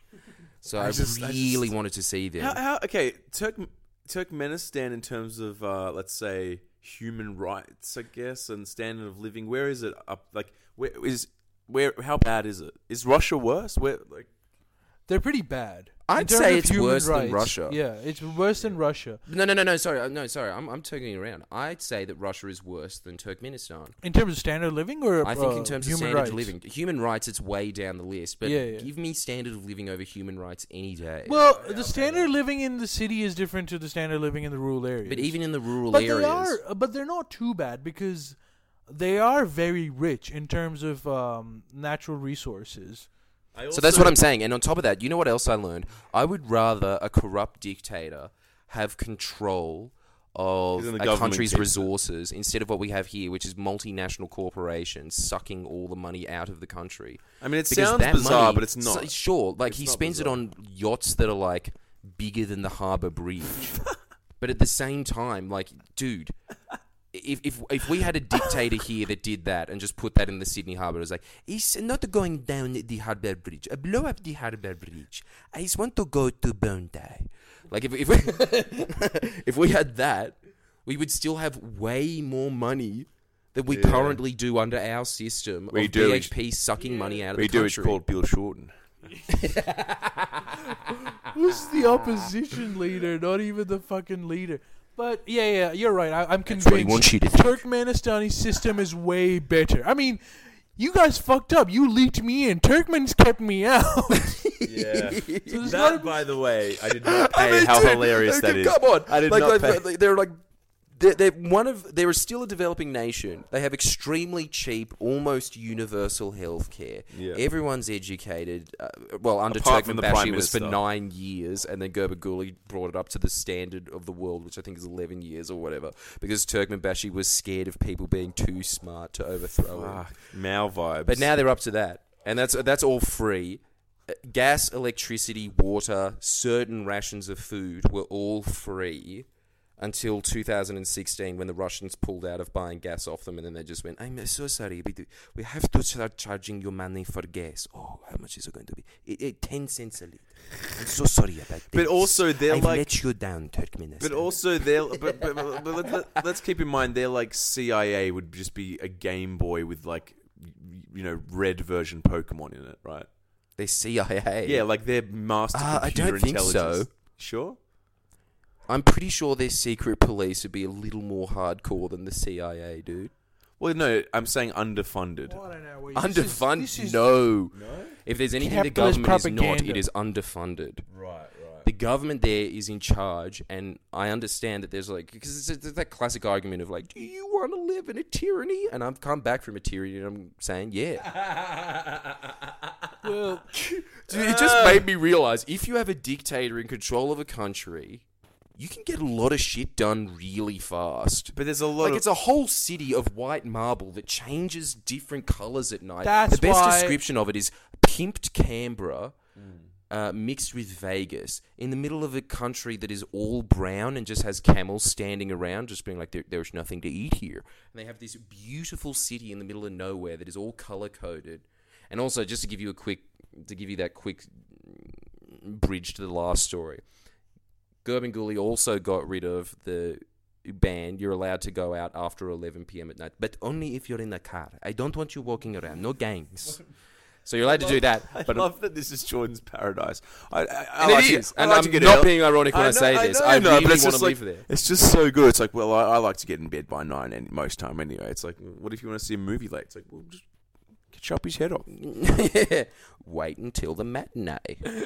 So I, I just- I really just- wanted to see them. How, how, okay, Turk, Turkmenistan in terms of, uh, let's say, human rights, I guess, and standard of living. Where is it up? Like, where is where? How bad is it? Is Russia worse? Where, like, They're pretty bad. I'd In terms say of it's human worse than rights, Russia. Yeah, it's worse than Russia. No, no, no, no. Sorry, uh, no, sorry. I'm, I'm turning it around. I'd say that Russia is worse than Turkmenistan. In terms of standard of living, or I think uh, in terms of human standard rights? of living, human rights, it's way down the list. But Yeah, yeah. give me standard of living over human rights any day. Well, the standard of living in the city is different to the standard of living in the rural areas. but even in the rural but areas, they are, uh, but they're not too bad because they are very rich in terms of um, natural resources. so that's what I'm saying. And on top of that, you know what else I learned? I would rather a corrupt dictator have control of Isn't the a government country's keeps it? resources instead of what we have here, which is multinational corporations sucking all the money out of the country. I mean, it Because sounds that bizarre, money- but it's not. so- sure, like It's he not spends bizarre. it on yachts that are like bigger than the Harbour Bridge. But at the same time, like, dude, if if if we had a dictator here that did that and just put that in the Sydney Harbour, it was like, he's not going down the Harbour Bridge. I blow up the Harbour Bridge. I just want to go to Bondi. Like, if if we, if we had that, we would still have way more money than we Yeah. currently do under our system We of do. B H P sucking money out of we the do. It's country. called Bill Shorten. Who's the opposition leader? Not even the fucking leader. But yeah, yeah, you're right. I, I'm That's what he convinced wants you to think. Turkmenistani system is way better. I mean, you guys fucked up. You leaked me in. Turkmen's kept me out. Yeah. there's that, not- by the way, I did not I pay mean, how dude, hilarious like, that is. Come on, I did like, not like, pay. like, they're like, they're, they're one of. They're still a developing nation. They have extremely cheap, almost universal health care. Yeah. Everyone's educated. Uh, well, under Apart from the Turkmenbashi, Prime it was for Minister. nine years, and then Gurbanguly brought it up to the standard of the world, which I think is eleven years or whatever, because Turkmenbashi was scared of people being too smart to overthrow him. Fuck, Mao vibes. But now they're up to that, and that's that's all free. gas, electricity, water, certain rations of food were all free until two thousand sixteen, when the Russians pulled out of buying gas off them, and then they just went, I'm so sorry, we, do, we have to start charging you money for gas. Oh, how much is it going to be? It, it, ten cents a litre. I'm so sorry about that. But also they're I've like, let you down, Turkmenistan. but also they're, but, but, but, but let, let's keep in mind they're like C I A would just be a Game Boy with like, you know, red version Pokemon in it, right? They're C I A. Yeah, like they're master Uh, I computer don't think intelligence. so. Sure. I'm pretty sure their secret police would be a little more hardcore than the C I A, dude. Well, no, I'm saying underfunded. Oh, I don't know. Wait, Underfunded? this is- this is- No. No. If there's anything the Capitalist government is not, propaganda. it is underfunded. Right, right. The government there is in charge, and I understand that there's like, because it's that classic argument of like, do you want to live in a tyranny? And I've come back from a tyranny, and I'm saying, yeah. Well, Dude, it just made me realize if you have a dictator in control of a country, you can get a lot of shit done really fast. But there's a lot Like, of it's a whole city of white marble that changes different colours at night. That's the best why- description of it is pimped Canberra uh, mixed with Vegas in the middle of a country that is all brown and just has camels standing around, just being like, there, there's nothing to eat here. And they have this beautiful city in the middle of nowhere that is all colour-coded. And also, just to give you a quick, to give you that quick bridge to the last story, Gurbanguly also got rid of the ban. You're allowed to go out after eleven p.m. at night, but only if you're in a car. I don't want you walking around. No gangs. So you're allowed to do that. I But love that this is Jordan's paradise. I, I, I and like it to is. get- I and like I'm to get not out- being ironic when I, know- say this. know, I, know, really but it's want to just live like, there. It's just so good. It's like, well, I, I like to get in bed by nine and most time anyway. It's like, what if you want to see a movie late? It's like, well, just chop his head off. Wait until the matinee.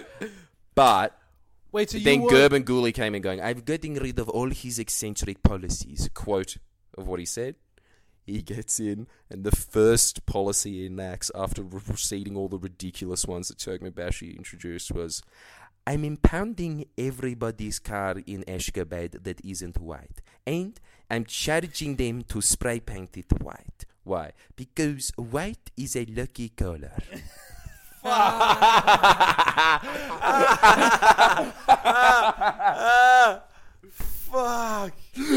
But wait, so then you were, Gurbanguly came in going, I'm getting rid of all his eccentric policies. Quote of what he said. He gets in, and the first policy he enacts after receding all the ridiculous ones that Turkmenbashi introduced was, I'm impounding everybody's car in Ashgabat that isn't white, and I'm charging them to spray paint it white. Why? Because white is a lucky color. Fuck.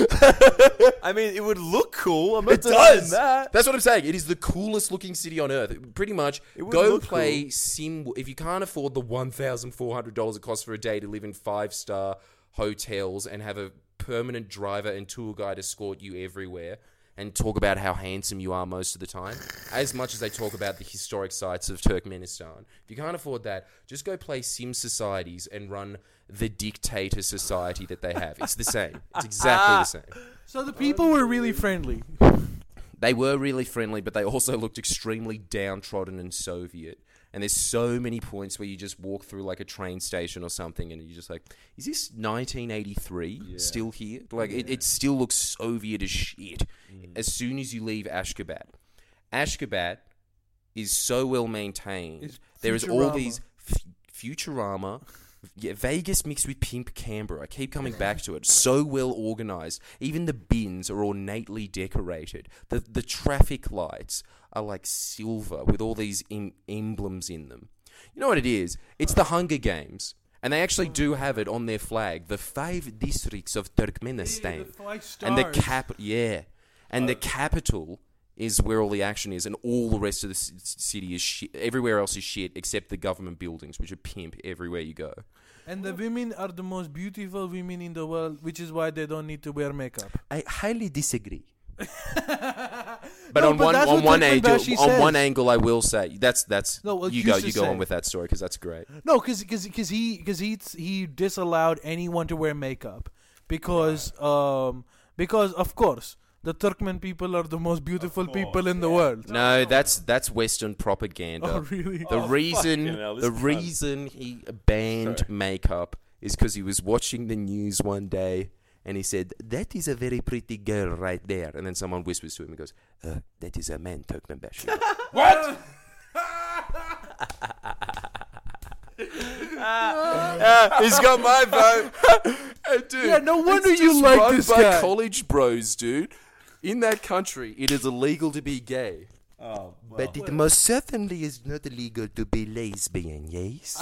I mean, it would look cool. I'm not It denying does. that. That's what I'm saying. It is the coolest looking city on earth. Pretty much, It would go look play cool. Sim. If you can't afford the one thousand four hundred dollars it costs for a day to live in five star hotels and have a permanent driver and tour guide escort you everywhere and talk about how handsome you are most of the time, as much as they talk about the historic sites of Turkmenistan. If you can't afford that, just go play Sim Societies and run the dictator society that they have. It's the same. It's exactly the same. so the people were really friendly. They were really friendly, but they also looked extremely downtrodden and Soviet. And there's so many points where you just walk through like a train station or something and you're just like, is this nineteen eighty-three still here? Like, it, it still looks Soviet as shit as soon as you leave Ashgabat. Ashgabat is so well maintained. It's There is all Futurama. these f- Futurama. Yeah, Vegas mixed with pimp Canberra. I keep coming back to it. So well organized. Even the bins are ornately decorated. The the traffic lights are like silver with all these em- emblems in them. You know what it is? It's the Hunger Games. And they actually do have it on their flag. The five districts of Turkmenistan. the five and the stars. cap yeah. And the capital is where all the action is, and all the rest of the c- city is shit. Everywhere else is shit, except the government buildings, which are pimp everywhere you go. And the women are the most beautiful women in the world, which is why they don't need to wear makeup. I highly disagree. But No, on but one that's on what one Turkmenbashi angle, on says. one angle, I will say that's that's No, well, you you go should you go say. on with that story because that's great. No, because because he because he he disallowed anyone to wear makeup because um because of course the Turkmen people are the most beautiful people in the world. No, that's that's Western propaganda. Oh really? The Oh, reason fucking hell, this the cunt. reason he banned Sorry. makeup is because he was watching the news one day and he said, "That is a very pretty girl right there." And then someone whispers to him and goes, uh, "That is a man, Turkmenbashi." What? He's got my vote. Hey, dude, Yeah, no wonder it's you just like run this by guy. college bros, dude. In that country, it is illegal to be gay. Oh, But it most certainly is not illegal to be lesbian, yes?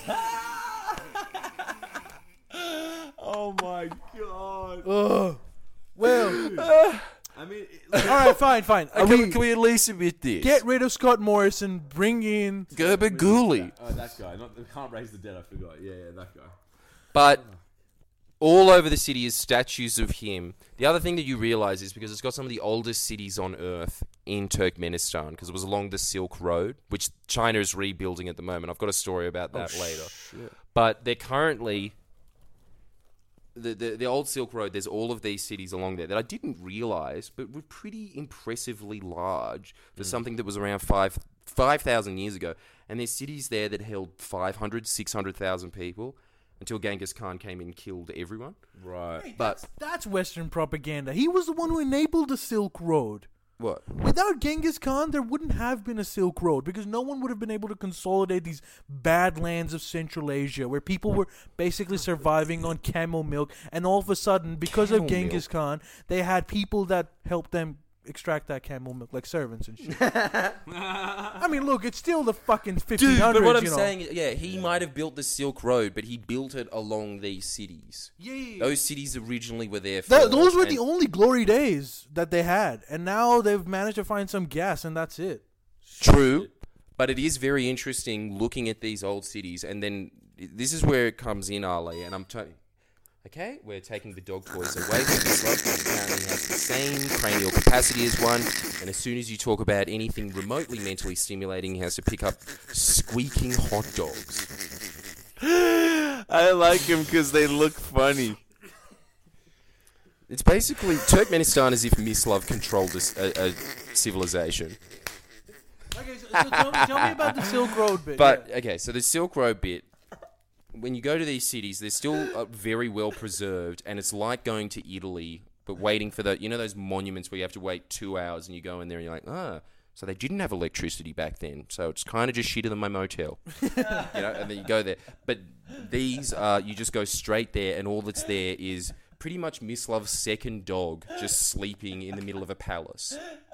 oh my god. Ugh. Well, I mean, all right, fine, fine. Are can, we, we, can we at least admit this? get rid of Scott Morrison, bring in... Gerber Gooley. Oh, that guy. Not, can't raise the dead, I forgot. Yeah, yeah, that guy. But all over the city is statues of him. The other thing that you realize is because it's got some of the oldest cities on Earth in Turkmenistan, because it was along the Silk Road, which China is rebuilding at the moment. I've got a story about that Oh, later. shit. But they're currently... The, the the old Silk Road, there's all of these cities along there that I didn't realize, but were pretty impressively large for something that was around five five thousand years ago. And there's cities there that held five hundred, six hundred thousand people until Genghis Khan came in and killed everyone. Right. But That's, that's Western propaganda. He was the one who enabled the Silk Road. what? Without Genghis Khan, there wouldn't have been a Silk Road because no one would have been able to consolidate these bad lands of Central Asia where people were basically surviving on camel milk. And all of a sudden, because Camel of Genghis Khan, they had people that helped them extract that camel milk, like servants and shit. I mean, look, it's still the fucking fifteen hundreds, Dude, but what I'm you know. saying is, yeah, he might have built the Silk Road, but he built it along these cities. Yeah, yeah, yeah. Those cities originally were there Th- first, those were and- the only glory days that they had. And now they've managed to find some gas, and that's it. True, but it is very interesting looking at these old cities, and then this is where it comes in, Ali, and I'm telling. Okay, we're taking the dog toys away from this love, which apparently has the same cranial capacity as one, and as soon as you talk about anything remotely mentally stimulating, he has to pick up squeaking hot dogs. I like him because they look funny. It's basically Turkmenistan as if Mislav controlled a, s- a- a civilization. Okay, so, so tell, me, tell me about the Silk Road bit. But okay, so the Silk Road bit. When you go to these cities, they're still uh, very well preserved, and it's like going to Italy, but waiting for the you know those monuments where you have to wait two hours, and you go in there and you're like, ah, so they didn't have electricity back then, so it's kind of just shitter than my motel, you know. And then you go there, but these uh, you just go straight there, and all that's there is pretty much Mislav's second dog just sleeping in the middle of a palace.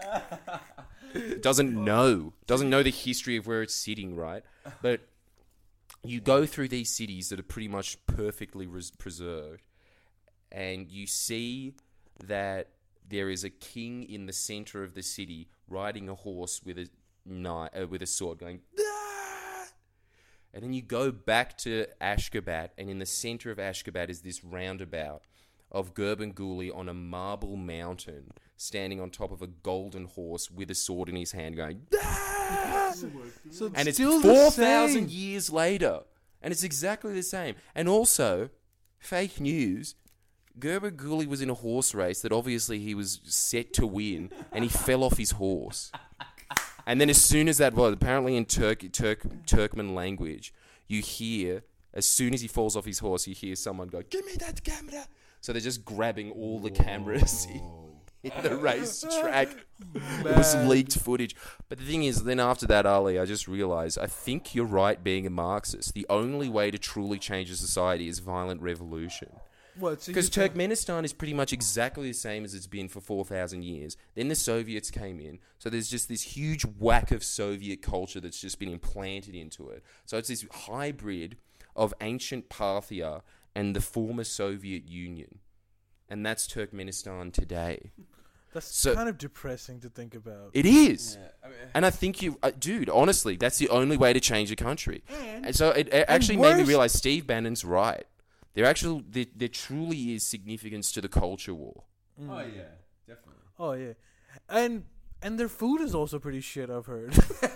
Doesn't know, doesn't know the history of where it's sitting, right? But you go through these cities that are pretty much perfectly res- preserved, and you see that there is a king in the center of the city riding a horse with a knife, uh, with a sword, going. "Ah!" And then you go back to Ashgabat, and in the center of Ashgabat is this roundabout of Gurbanguly on a marble mountain, standing on top of a golden horse with a sword in his hand, going. "Ah!" so And it's still the four same. thousand years later. And it's exactly the same. And also, fake news, Gurbanguly was in a horse race that obviously he was set to win, and he fell off his horse. And then as soon as that was, apparently in Turk, Turk, Turkmen language, you hear, as soon as he falls off his horse, you hear someone go, "Give me that camera!" So they're just grabbing all the cameras in, in the racetrack. It was leaked footage. But the thing is, then after that, Ali, I just realized, I think you're right being a Marxist. The only way to truly change a society is violent revolution. What, so Because you- Turkmenistan is pretty much exactly the same as it's been for four thousand years. Then the Soviets came in. So there's just this huge whack of Soviet culture that's just been implanted into it. So it's this hybrid of ancient Parthia and the former Soviet Union. And that's Turkmenistan today. That's so- kind of depressing to think about. It is. And I think you, uh, dude, honestly, that's the only way to change a country. And- And so it, it actually made me worse- realize Steve Bannon's right. There actually, there, there truly is significance to the culture war. Oh yeah, definitely. Oh yeah, and and their food is also pretty shit. I've heard.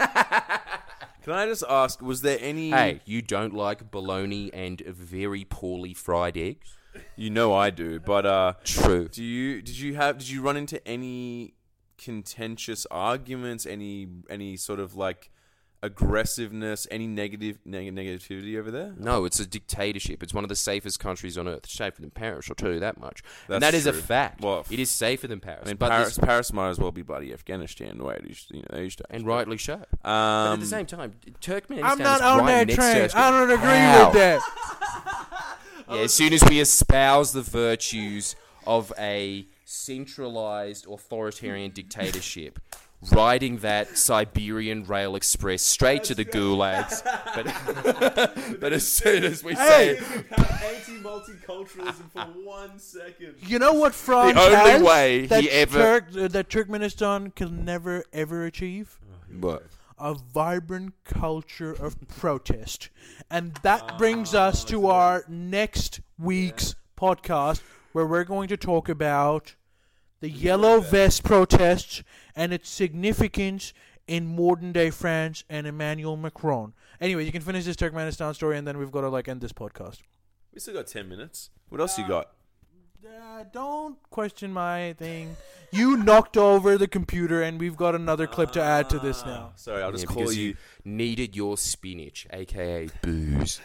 Can I just ask, was there any... Hey, you don't like bologna and very poorly fried eggs? You know I do, but uh, True. do you did you have did you run into any contentious arguments, any any sort of like aggressiveness, any negative neg- negativity over there? No, it's a dictatorship. It's one of the safest countries on earth. It's safer than Paris, I'll tell you that much. and That's that is a true. fact. Well, it is safer than Paris. I mean, but Paris, this- Paris might as well be bloody Afghanistan the way it used, you know, they used to. and rightly so. Um, But at the same time, Turkmenistan I'm not is on right that next train. to us. I don't agree How? with that. Yeah, as soon as we espouse the virtues of a centralized authoritarian dictatorship, riding that Siberian Rail Express straight to the gulags. But, but as soon as we Hey. say anti-multiculturalism for one second. You know what France only has way that, he ever- Turk, uh, that Turkmenistan can never ever achieve? what? A vibrant culture of protest. And that brings us to our next week's podcast, where we're going to talk about the Yellow Vest protests and its significance in modern day France and Emmanuel Macron. Anyway, you can finish this Turkmenistan story, and then we've got to like end this podcast. We still got ten minutes. What else you got? Uh, don't question my thing. You knocked over the computer, and we've got another clip to add to this now. Sorry, I'll just Yeah, call because you. you needed your spinach, aka booze.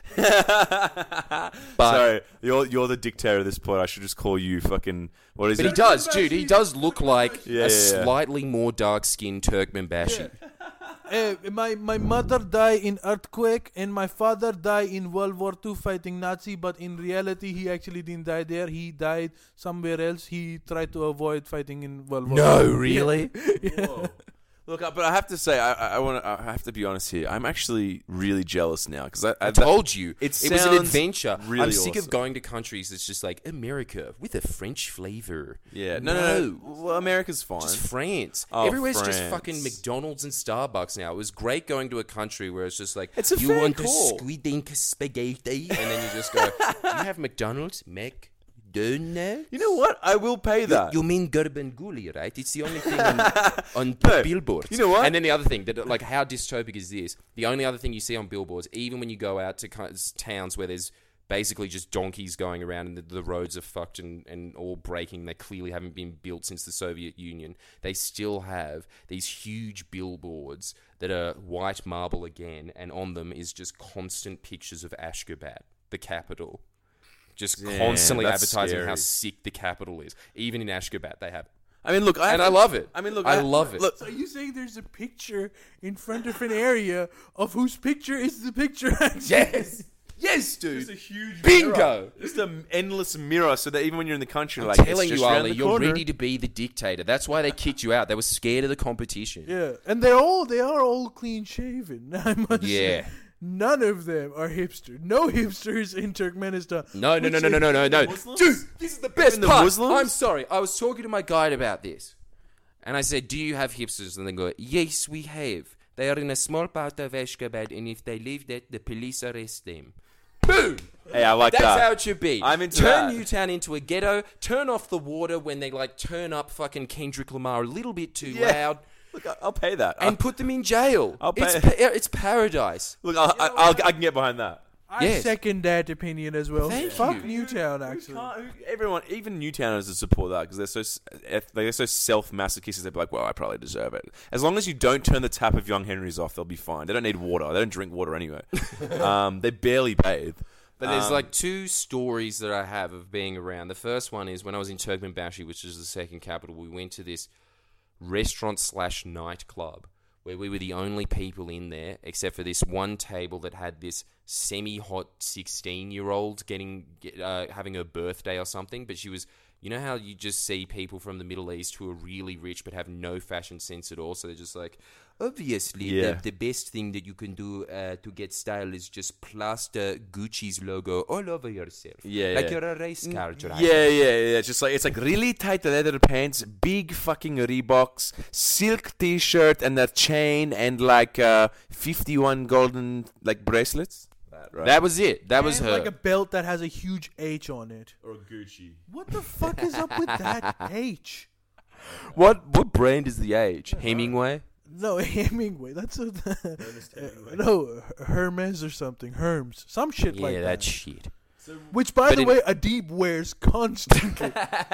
Sorry, you're you're the dictator of this pod. I should just call you fucking. What is But it? he does, dude. He does look like Yeah, a yeah, yeah. slightly more dark-skinned Turkmenbashi. Uh, my my mother died in earthquake, and my father died in World War Two fighting Nazi. But in reality, he actually didn't die there. He died somewhere else. He tried to avoid fighting in World War No, Two. really? Whoa. Look, uh, but I have to say, I, I, I want I have to be honest here. I'm actually really jealous now because I, I, I told you. it It, was an sounds adventure. really I'm sick awesome. of going to countries that's just like America with a French flavor. Yeah, no, no, no. No. Well, America's fine. Just France. Oh, Everywhere's just France. fucking McDonald's and Starbucks now. It was great going to a country where it's just like, It's a you fair want call. a squid spaghetti? And then you just go, do you have McDonald's? Mac? Donut? You know what? I will pay that. You mean Gurban-Guli, right? It's the only thing on, on No, billboards. you know what? And then the other thing, that like, how dystopic is this? The only other thing you see on billboards, even when you go out to kind of towns where there's basically just donkeys going around and the, the roads are fucked and, and all breaking, they clearly haven't been built since the Soviet Union, they still have these huge billboards that are white marble again, and on them is just constant pictures of Ashgabat, the capital. Just Yeah, constantly that's advertising scary. how sick the capital is. Even in Ashgabat, they have. I mean, look, I And have I to- love it. I mean, look, I love it. Look, So you saying there's a picture in front of an area of whose picture is the picture? Actually? Yes, yes, Just a dude. huge Bingo. mirror. Just an endless mirror, so that even when you're in the country, I'm like it's telling just you, around Ali, the you're corner. ready to be the dictator. That's why they kicked you out. They were scared of the competition. Yeah, and they're all they are all clean shaven. I must Yeah. say, none of them are hipster. No hipsters in Turkmenistan. No, no, no, Which no, no, no, no, no. Muslims? Dude, this is the best Even the part. Muslims? I'm sorry. I was talking to my guide about this. And I said, do you have hipsters? And they go, yes, we have. They are in a small part of Ashgabat, and if they leave that, the police arrest them. Boom! Hey, I like That's that. how it should be. I'm into turn that. Newtown into a ghetto. Turn off the water when they like turn up fucking Kendrick Lamar a little bit too Yeah. loud, Look, I- I'll pay that. and put them in jail. I'll it's pay- pa- it's paradise. look, I'll, I- I'll, I can get behind that. I Yes. second that opinion as well. Thank Fuck you. Newtown, actually. Can't- who- everyone, even Newtowners, would support that because they're so s- if- they're so self-masochistic. They'd be like, "Well, I probably deserve it." As long as you don't turn the tap of Young Henry's off, they'll be fine. They don't need water. They don't drink water anyway. um, they barely bathe. But there's Um, like two stories that I have of being around. The first one is when I was in Turkmenbashi, which is the second capital. We went to this restaurant slash nightclub where we were the only people in there, except for this one table that had this semi-hot sixteen-year-old getting get, uh, having her birthday or something. But she was, you know how you just see people from the Middle East who are really rich but have no fashion sense at all. So they're just like, obviously, Yeah. the, the best thing that you can do uh, to get style is just plaster Gucci's logo all over yourself. Yeah, like yeah. you're a race car driver. Yeah, yeah, yeah. Just like it's like really tight leather pants, big fucking Reeboks, silk T-shirt, and a chain, and like uh, fifty-one golden like bracelets. That, right? That was it. That was And her. like a belt that has a huge H on it. or Gucci. What the fuck is up with that H? what what brand is the H? Hemingway? No, Hemingway. That's a uh, no Hermes or something. Hermes, some shit Yeah, like that that. shit. Which, by But the in- way, Adib wears constantly.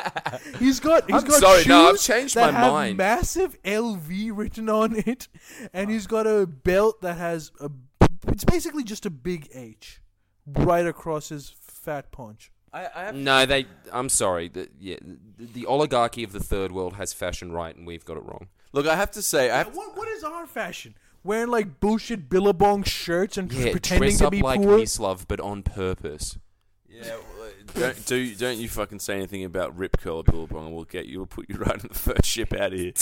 he's got he's I'm got sorry, shoes no, I've changed that my have mind. massive L V written on it, and he's got a belt that has a. It's basically just a big H, right across his fat paunch. I, I have No, they. I'm sorry. The, yeah, the, the oligarchy of the third world has fashion right, and we've got it wrong. look. I have to say, I have What what is our fashion? Wearing like bullshit Billabong shirts and Yeah, pretending dress to up be like poor. Mislav, but on purpose. Yeah, well, don't do don't you fucking say anything about Rip Curl Billabong. We'll get you. We'll put you right on the first ship out of here.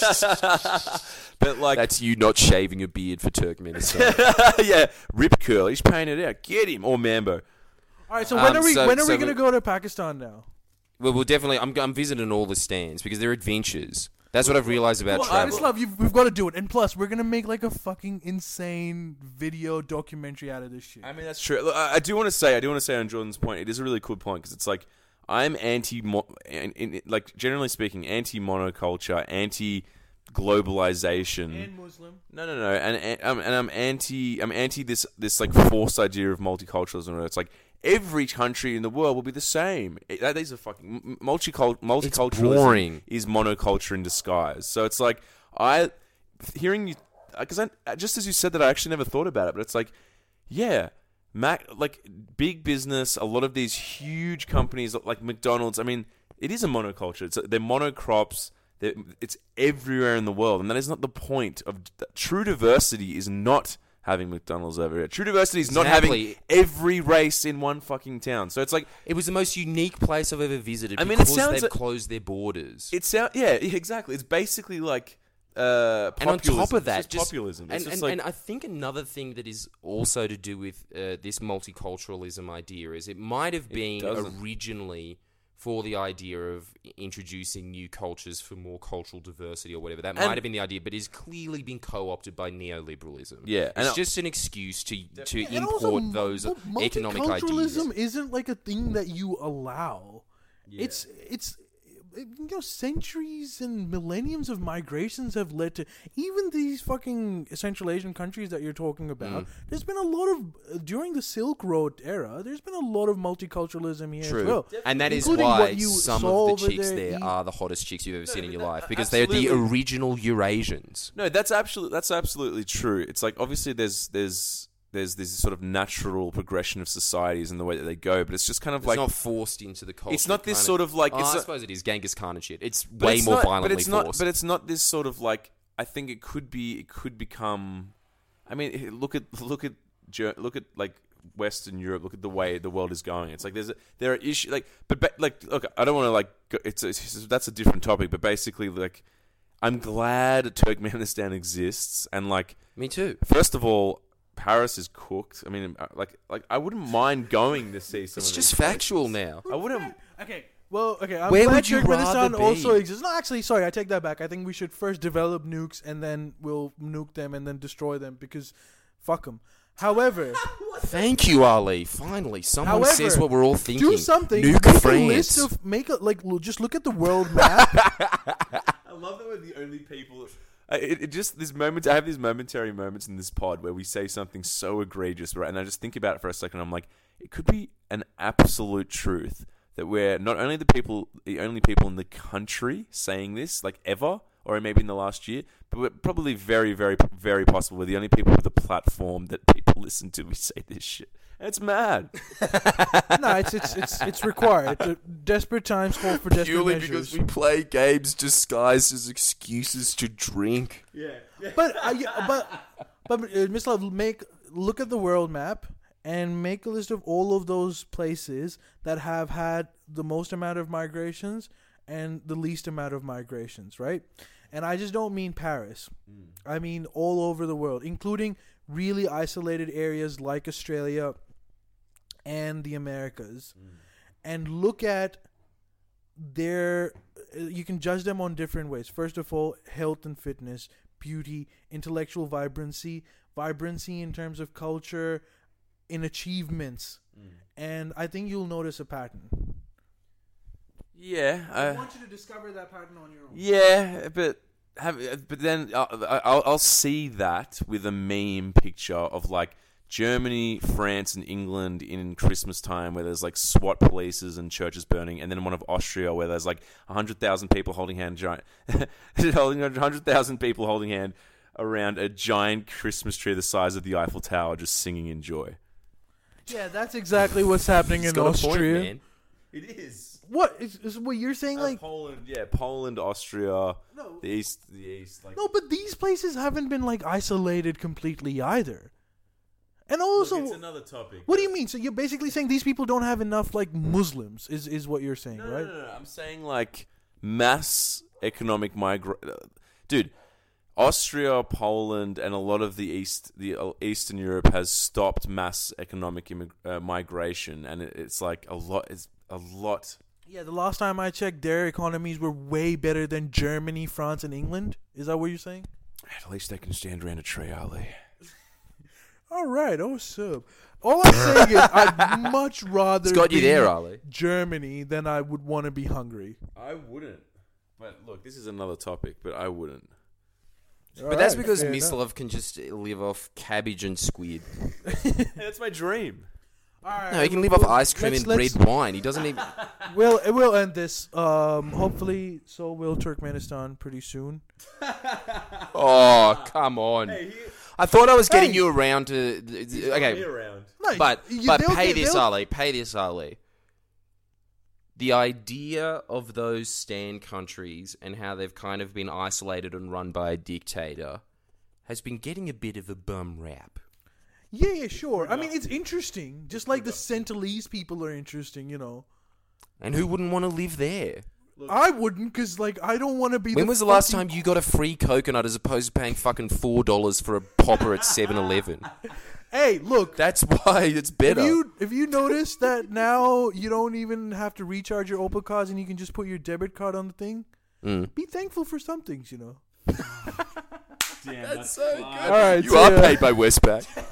But like That's you not shaving a beard for Turkmenistan. yeah, Rip Curl. He's paying it out. Get him or Mambo. All right, so when Um, are we so- when are so we going to we- go to Pakistan now? Well, we'll definitely. I'm, I'm visiting all the stands because they're adventures. That's what I've realized about Well, travel. Adislav, you've, we've got to do it. And plus, we're going to make like a fucking insane video documentary out of this shit. I mean, that's true. Look, I, I do want to say, I do want to say on Jordan's point, it is a really cool point because it's like I'm anti, in, in, like generally speaking, anti monoculture, anti globalization. And Muslim. No, no, no, and and, um, and I'm anti. I'm anti this this like false idea of multiculturalism. Where it's like every country in the world will be the same. It, that is a fucking m- multicult multiculturalism boring. is monoculture in disguise. So it's like I hearing you because I just as you said that I actually never thought about it, but it's like yeah. Mac, like big business, a lot of these huge companies like McDonald's. I mean, it is a monoculture. It's they're monocrops. They're, it's everywhere in the world, and that is not the point of true diversity. Is not having McDonald's over here. True diversity is not Exactly. having every race in one fucking town. So it's like It was the most unique place I've ever visited I mean, it because sounds they've like- closed their borders. it's out. Yeah, exactly. It's basically like uh, And on top populism. of that, it's just just, populism. It's and, just and, like and I think another thing that is also to do with uh, this multiculturalism idea is it might have been doesn't. originally for the idea of introducing new cultures for more cultural diversity or whatever. That And- might have been the idea, but it's clearly been co-opted by neoliberalism. Yeah, and it's I- just an excuse to to And import also, those mu- economic multiculturalism ideas. isn't like a thing that you allow. It's it's you know centuries and millenniums of migrations have led to even these fucking Central Asian countries that you're talking about. Mm. There's been a lot of during the Silk Road era. There's been a lot of multiculturalism here True. as well. And that is Including why what you some saw of the over chicks there, there you- are the hottest chicks you've ever seen in but your that- life because they're the absolutely. original Eurasians. No, that's absolutely that's absolutely true. It's like obviously there's there's there's this sort of natural progression of societies and the way that they go, but it's just kind of It's like not forced into the culture. it's not this kind sort of like Oh, it's I not- suppose it is Genghis Khan and shit. It's but way it's more not, violently but it's not forced. but it's not this sort of like I think it could be it could become I mean look at look at Ger- look at like Western Europe, look at the way the world is going. It's like there's a, there are issues like but ba- like look I don't want to like go, it's, it's that's a different topic, but basically like I'm glad Turkmenistan exists and like Me too. first of all, Paris is cooked. I mean, uh, like, like I wouldn't mind going to see some. It's of just these factual places. now. I wouldn't. Okay. Well, okay. I'm Where glad would you Turkmenistan rather be? also exists. No, actually, sorry, I take that back. I think we should first develop nukes and then we'll nuke them and then destroy them because fuck them. However, Thank you, Ali. Finally, someone However, says what we're all thinking. do something. Nuke make France. a list of make a like. l- Just look at the world map. I love that we're the only people. I, it, it just this moment. I have these momentary moments in this pod where we say something so egregious, right? And I just think about it for a second. I'm like, it could be an absolute truth that we're not only the people, the only people in the country saying this, like ever, or maybe in the last year, but we're probably very, very, very possible we're the only people with a platform that people listen to. We say this shit, and it's mad. no, it's it's it's it's required. The desperate times call for desperate Purely measures. because we play games disguised as excuses to drink. But uh, yeah, but but uh, Miss Love, make look at the world map and make a list of all of those places that have had the most amount of migrations and the least amount of migrations, right? And I just don't mean Paris. I mean all over the world, including really isolated areas like Australia and the Americas. And look at their uh, you can judge them on different ways. First of all, health and fitness, beauty, intellectual vibrancy, vibrancy in terms of culture, in achievements. And I think you'll notice a pattern. Yeah, uh, you to discover that pattern on your own. yeah, but have, but then I'll, I'll I'll see that with a meme picture of like Germany, France, and England in Christmas time, where there's like SWAT polices and churches burning, and then one of Austria where there's like a hundred thousand people holding hand, giant, holding a hundred thousand people holding hand around a giant Christmas tree the size of the Eiffel Tower, just singing in joy. Yeah, that's exactly what's happening He's in got a point, Austria. man. It is. What is, is what you're saying? Uh, Like Poland, yeah, Poland, Austria, No. the east, the east. Like, no, but these places haven't been like isolated completely either. And also, another topic. what do you mean? So you're basically saying these people don't have enough like Muslims? Is is what you're saying, No, right? no, no, no. I'm saying like mass economic migration. Dude, Austria, Poland, and a lot of the east, the uh, Eastern Europe has stopped mass economic immig- uh, migration, and it, it's like a lot. It's a lot. Yeah, the last time I checked, their economies were way better than Germany, France, and England. Is that what you're saying? At least they can stand around a tree, Ali. All right, oh sub. All I'm saying is I'd much rather It's got you be there, Ali. Germany than I would want to be Hungary. I wouldn't. But look, this is another topic, but I wouldn't. But that's because Mislav can just live off cabbage and squid. That's my dream. All right, No, he can live off ice cream let's- and let's- red wine. He doesn't even. We'll it will end this. Um, hopefully, so will Turkmenistan pretty soon. Oh, come on. I thought I was getting Hey. you around to. Okay, around. No, but you- but they'll pay get- this, they'll- Ali. Pay this, Ali. The idea of those stand countries and how they've kind of been isolated and run by a dictator has been getting a bit of a bum rap. Yeah, yeah, sure. I mean, it's interesting. Just like the Sentinelese people are interesting, you know. And who wouldn't want to live there? I wouldn't, because, like, I don't want to be When the was the last fucking- time you got a free coconut as opposed to paying fucking four dollars for a popper at seven eleven? Hey, look. That's why it's If better. you, if you notice that now you don't even have to recharge your Opal cards and you can just put your debit card on the thing, Mm. be thankful for some things, you know. Damn, That's so good. All right, You so, are uh, paid by Westpac.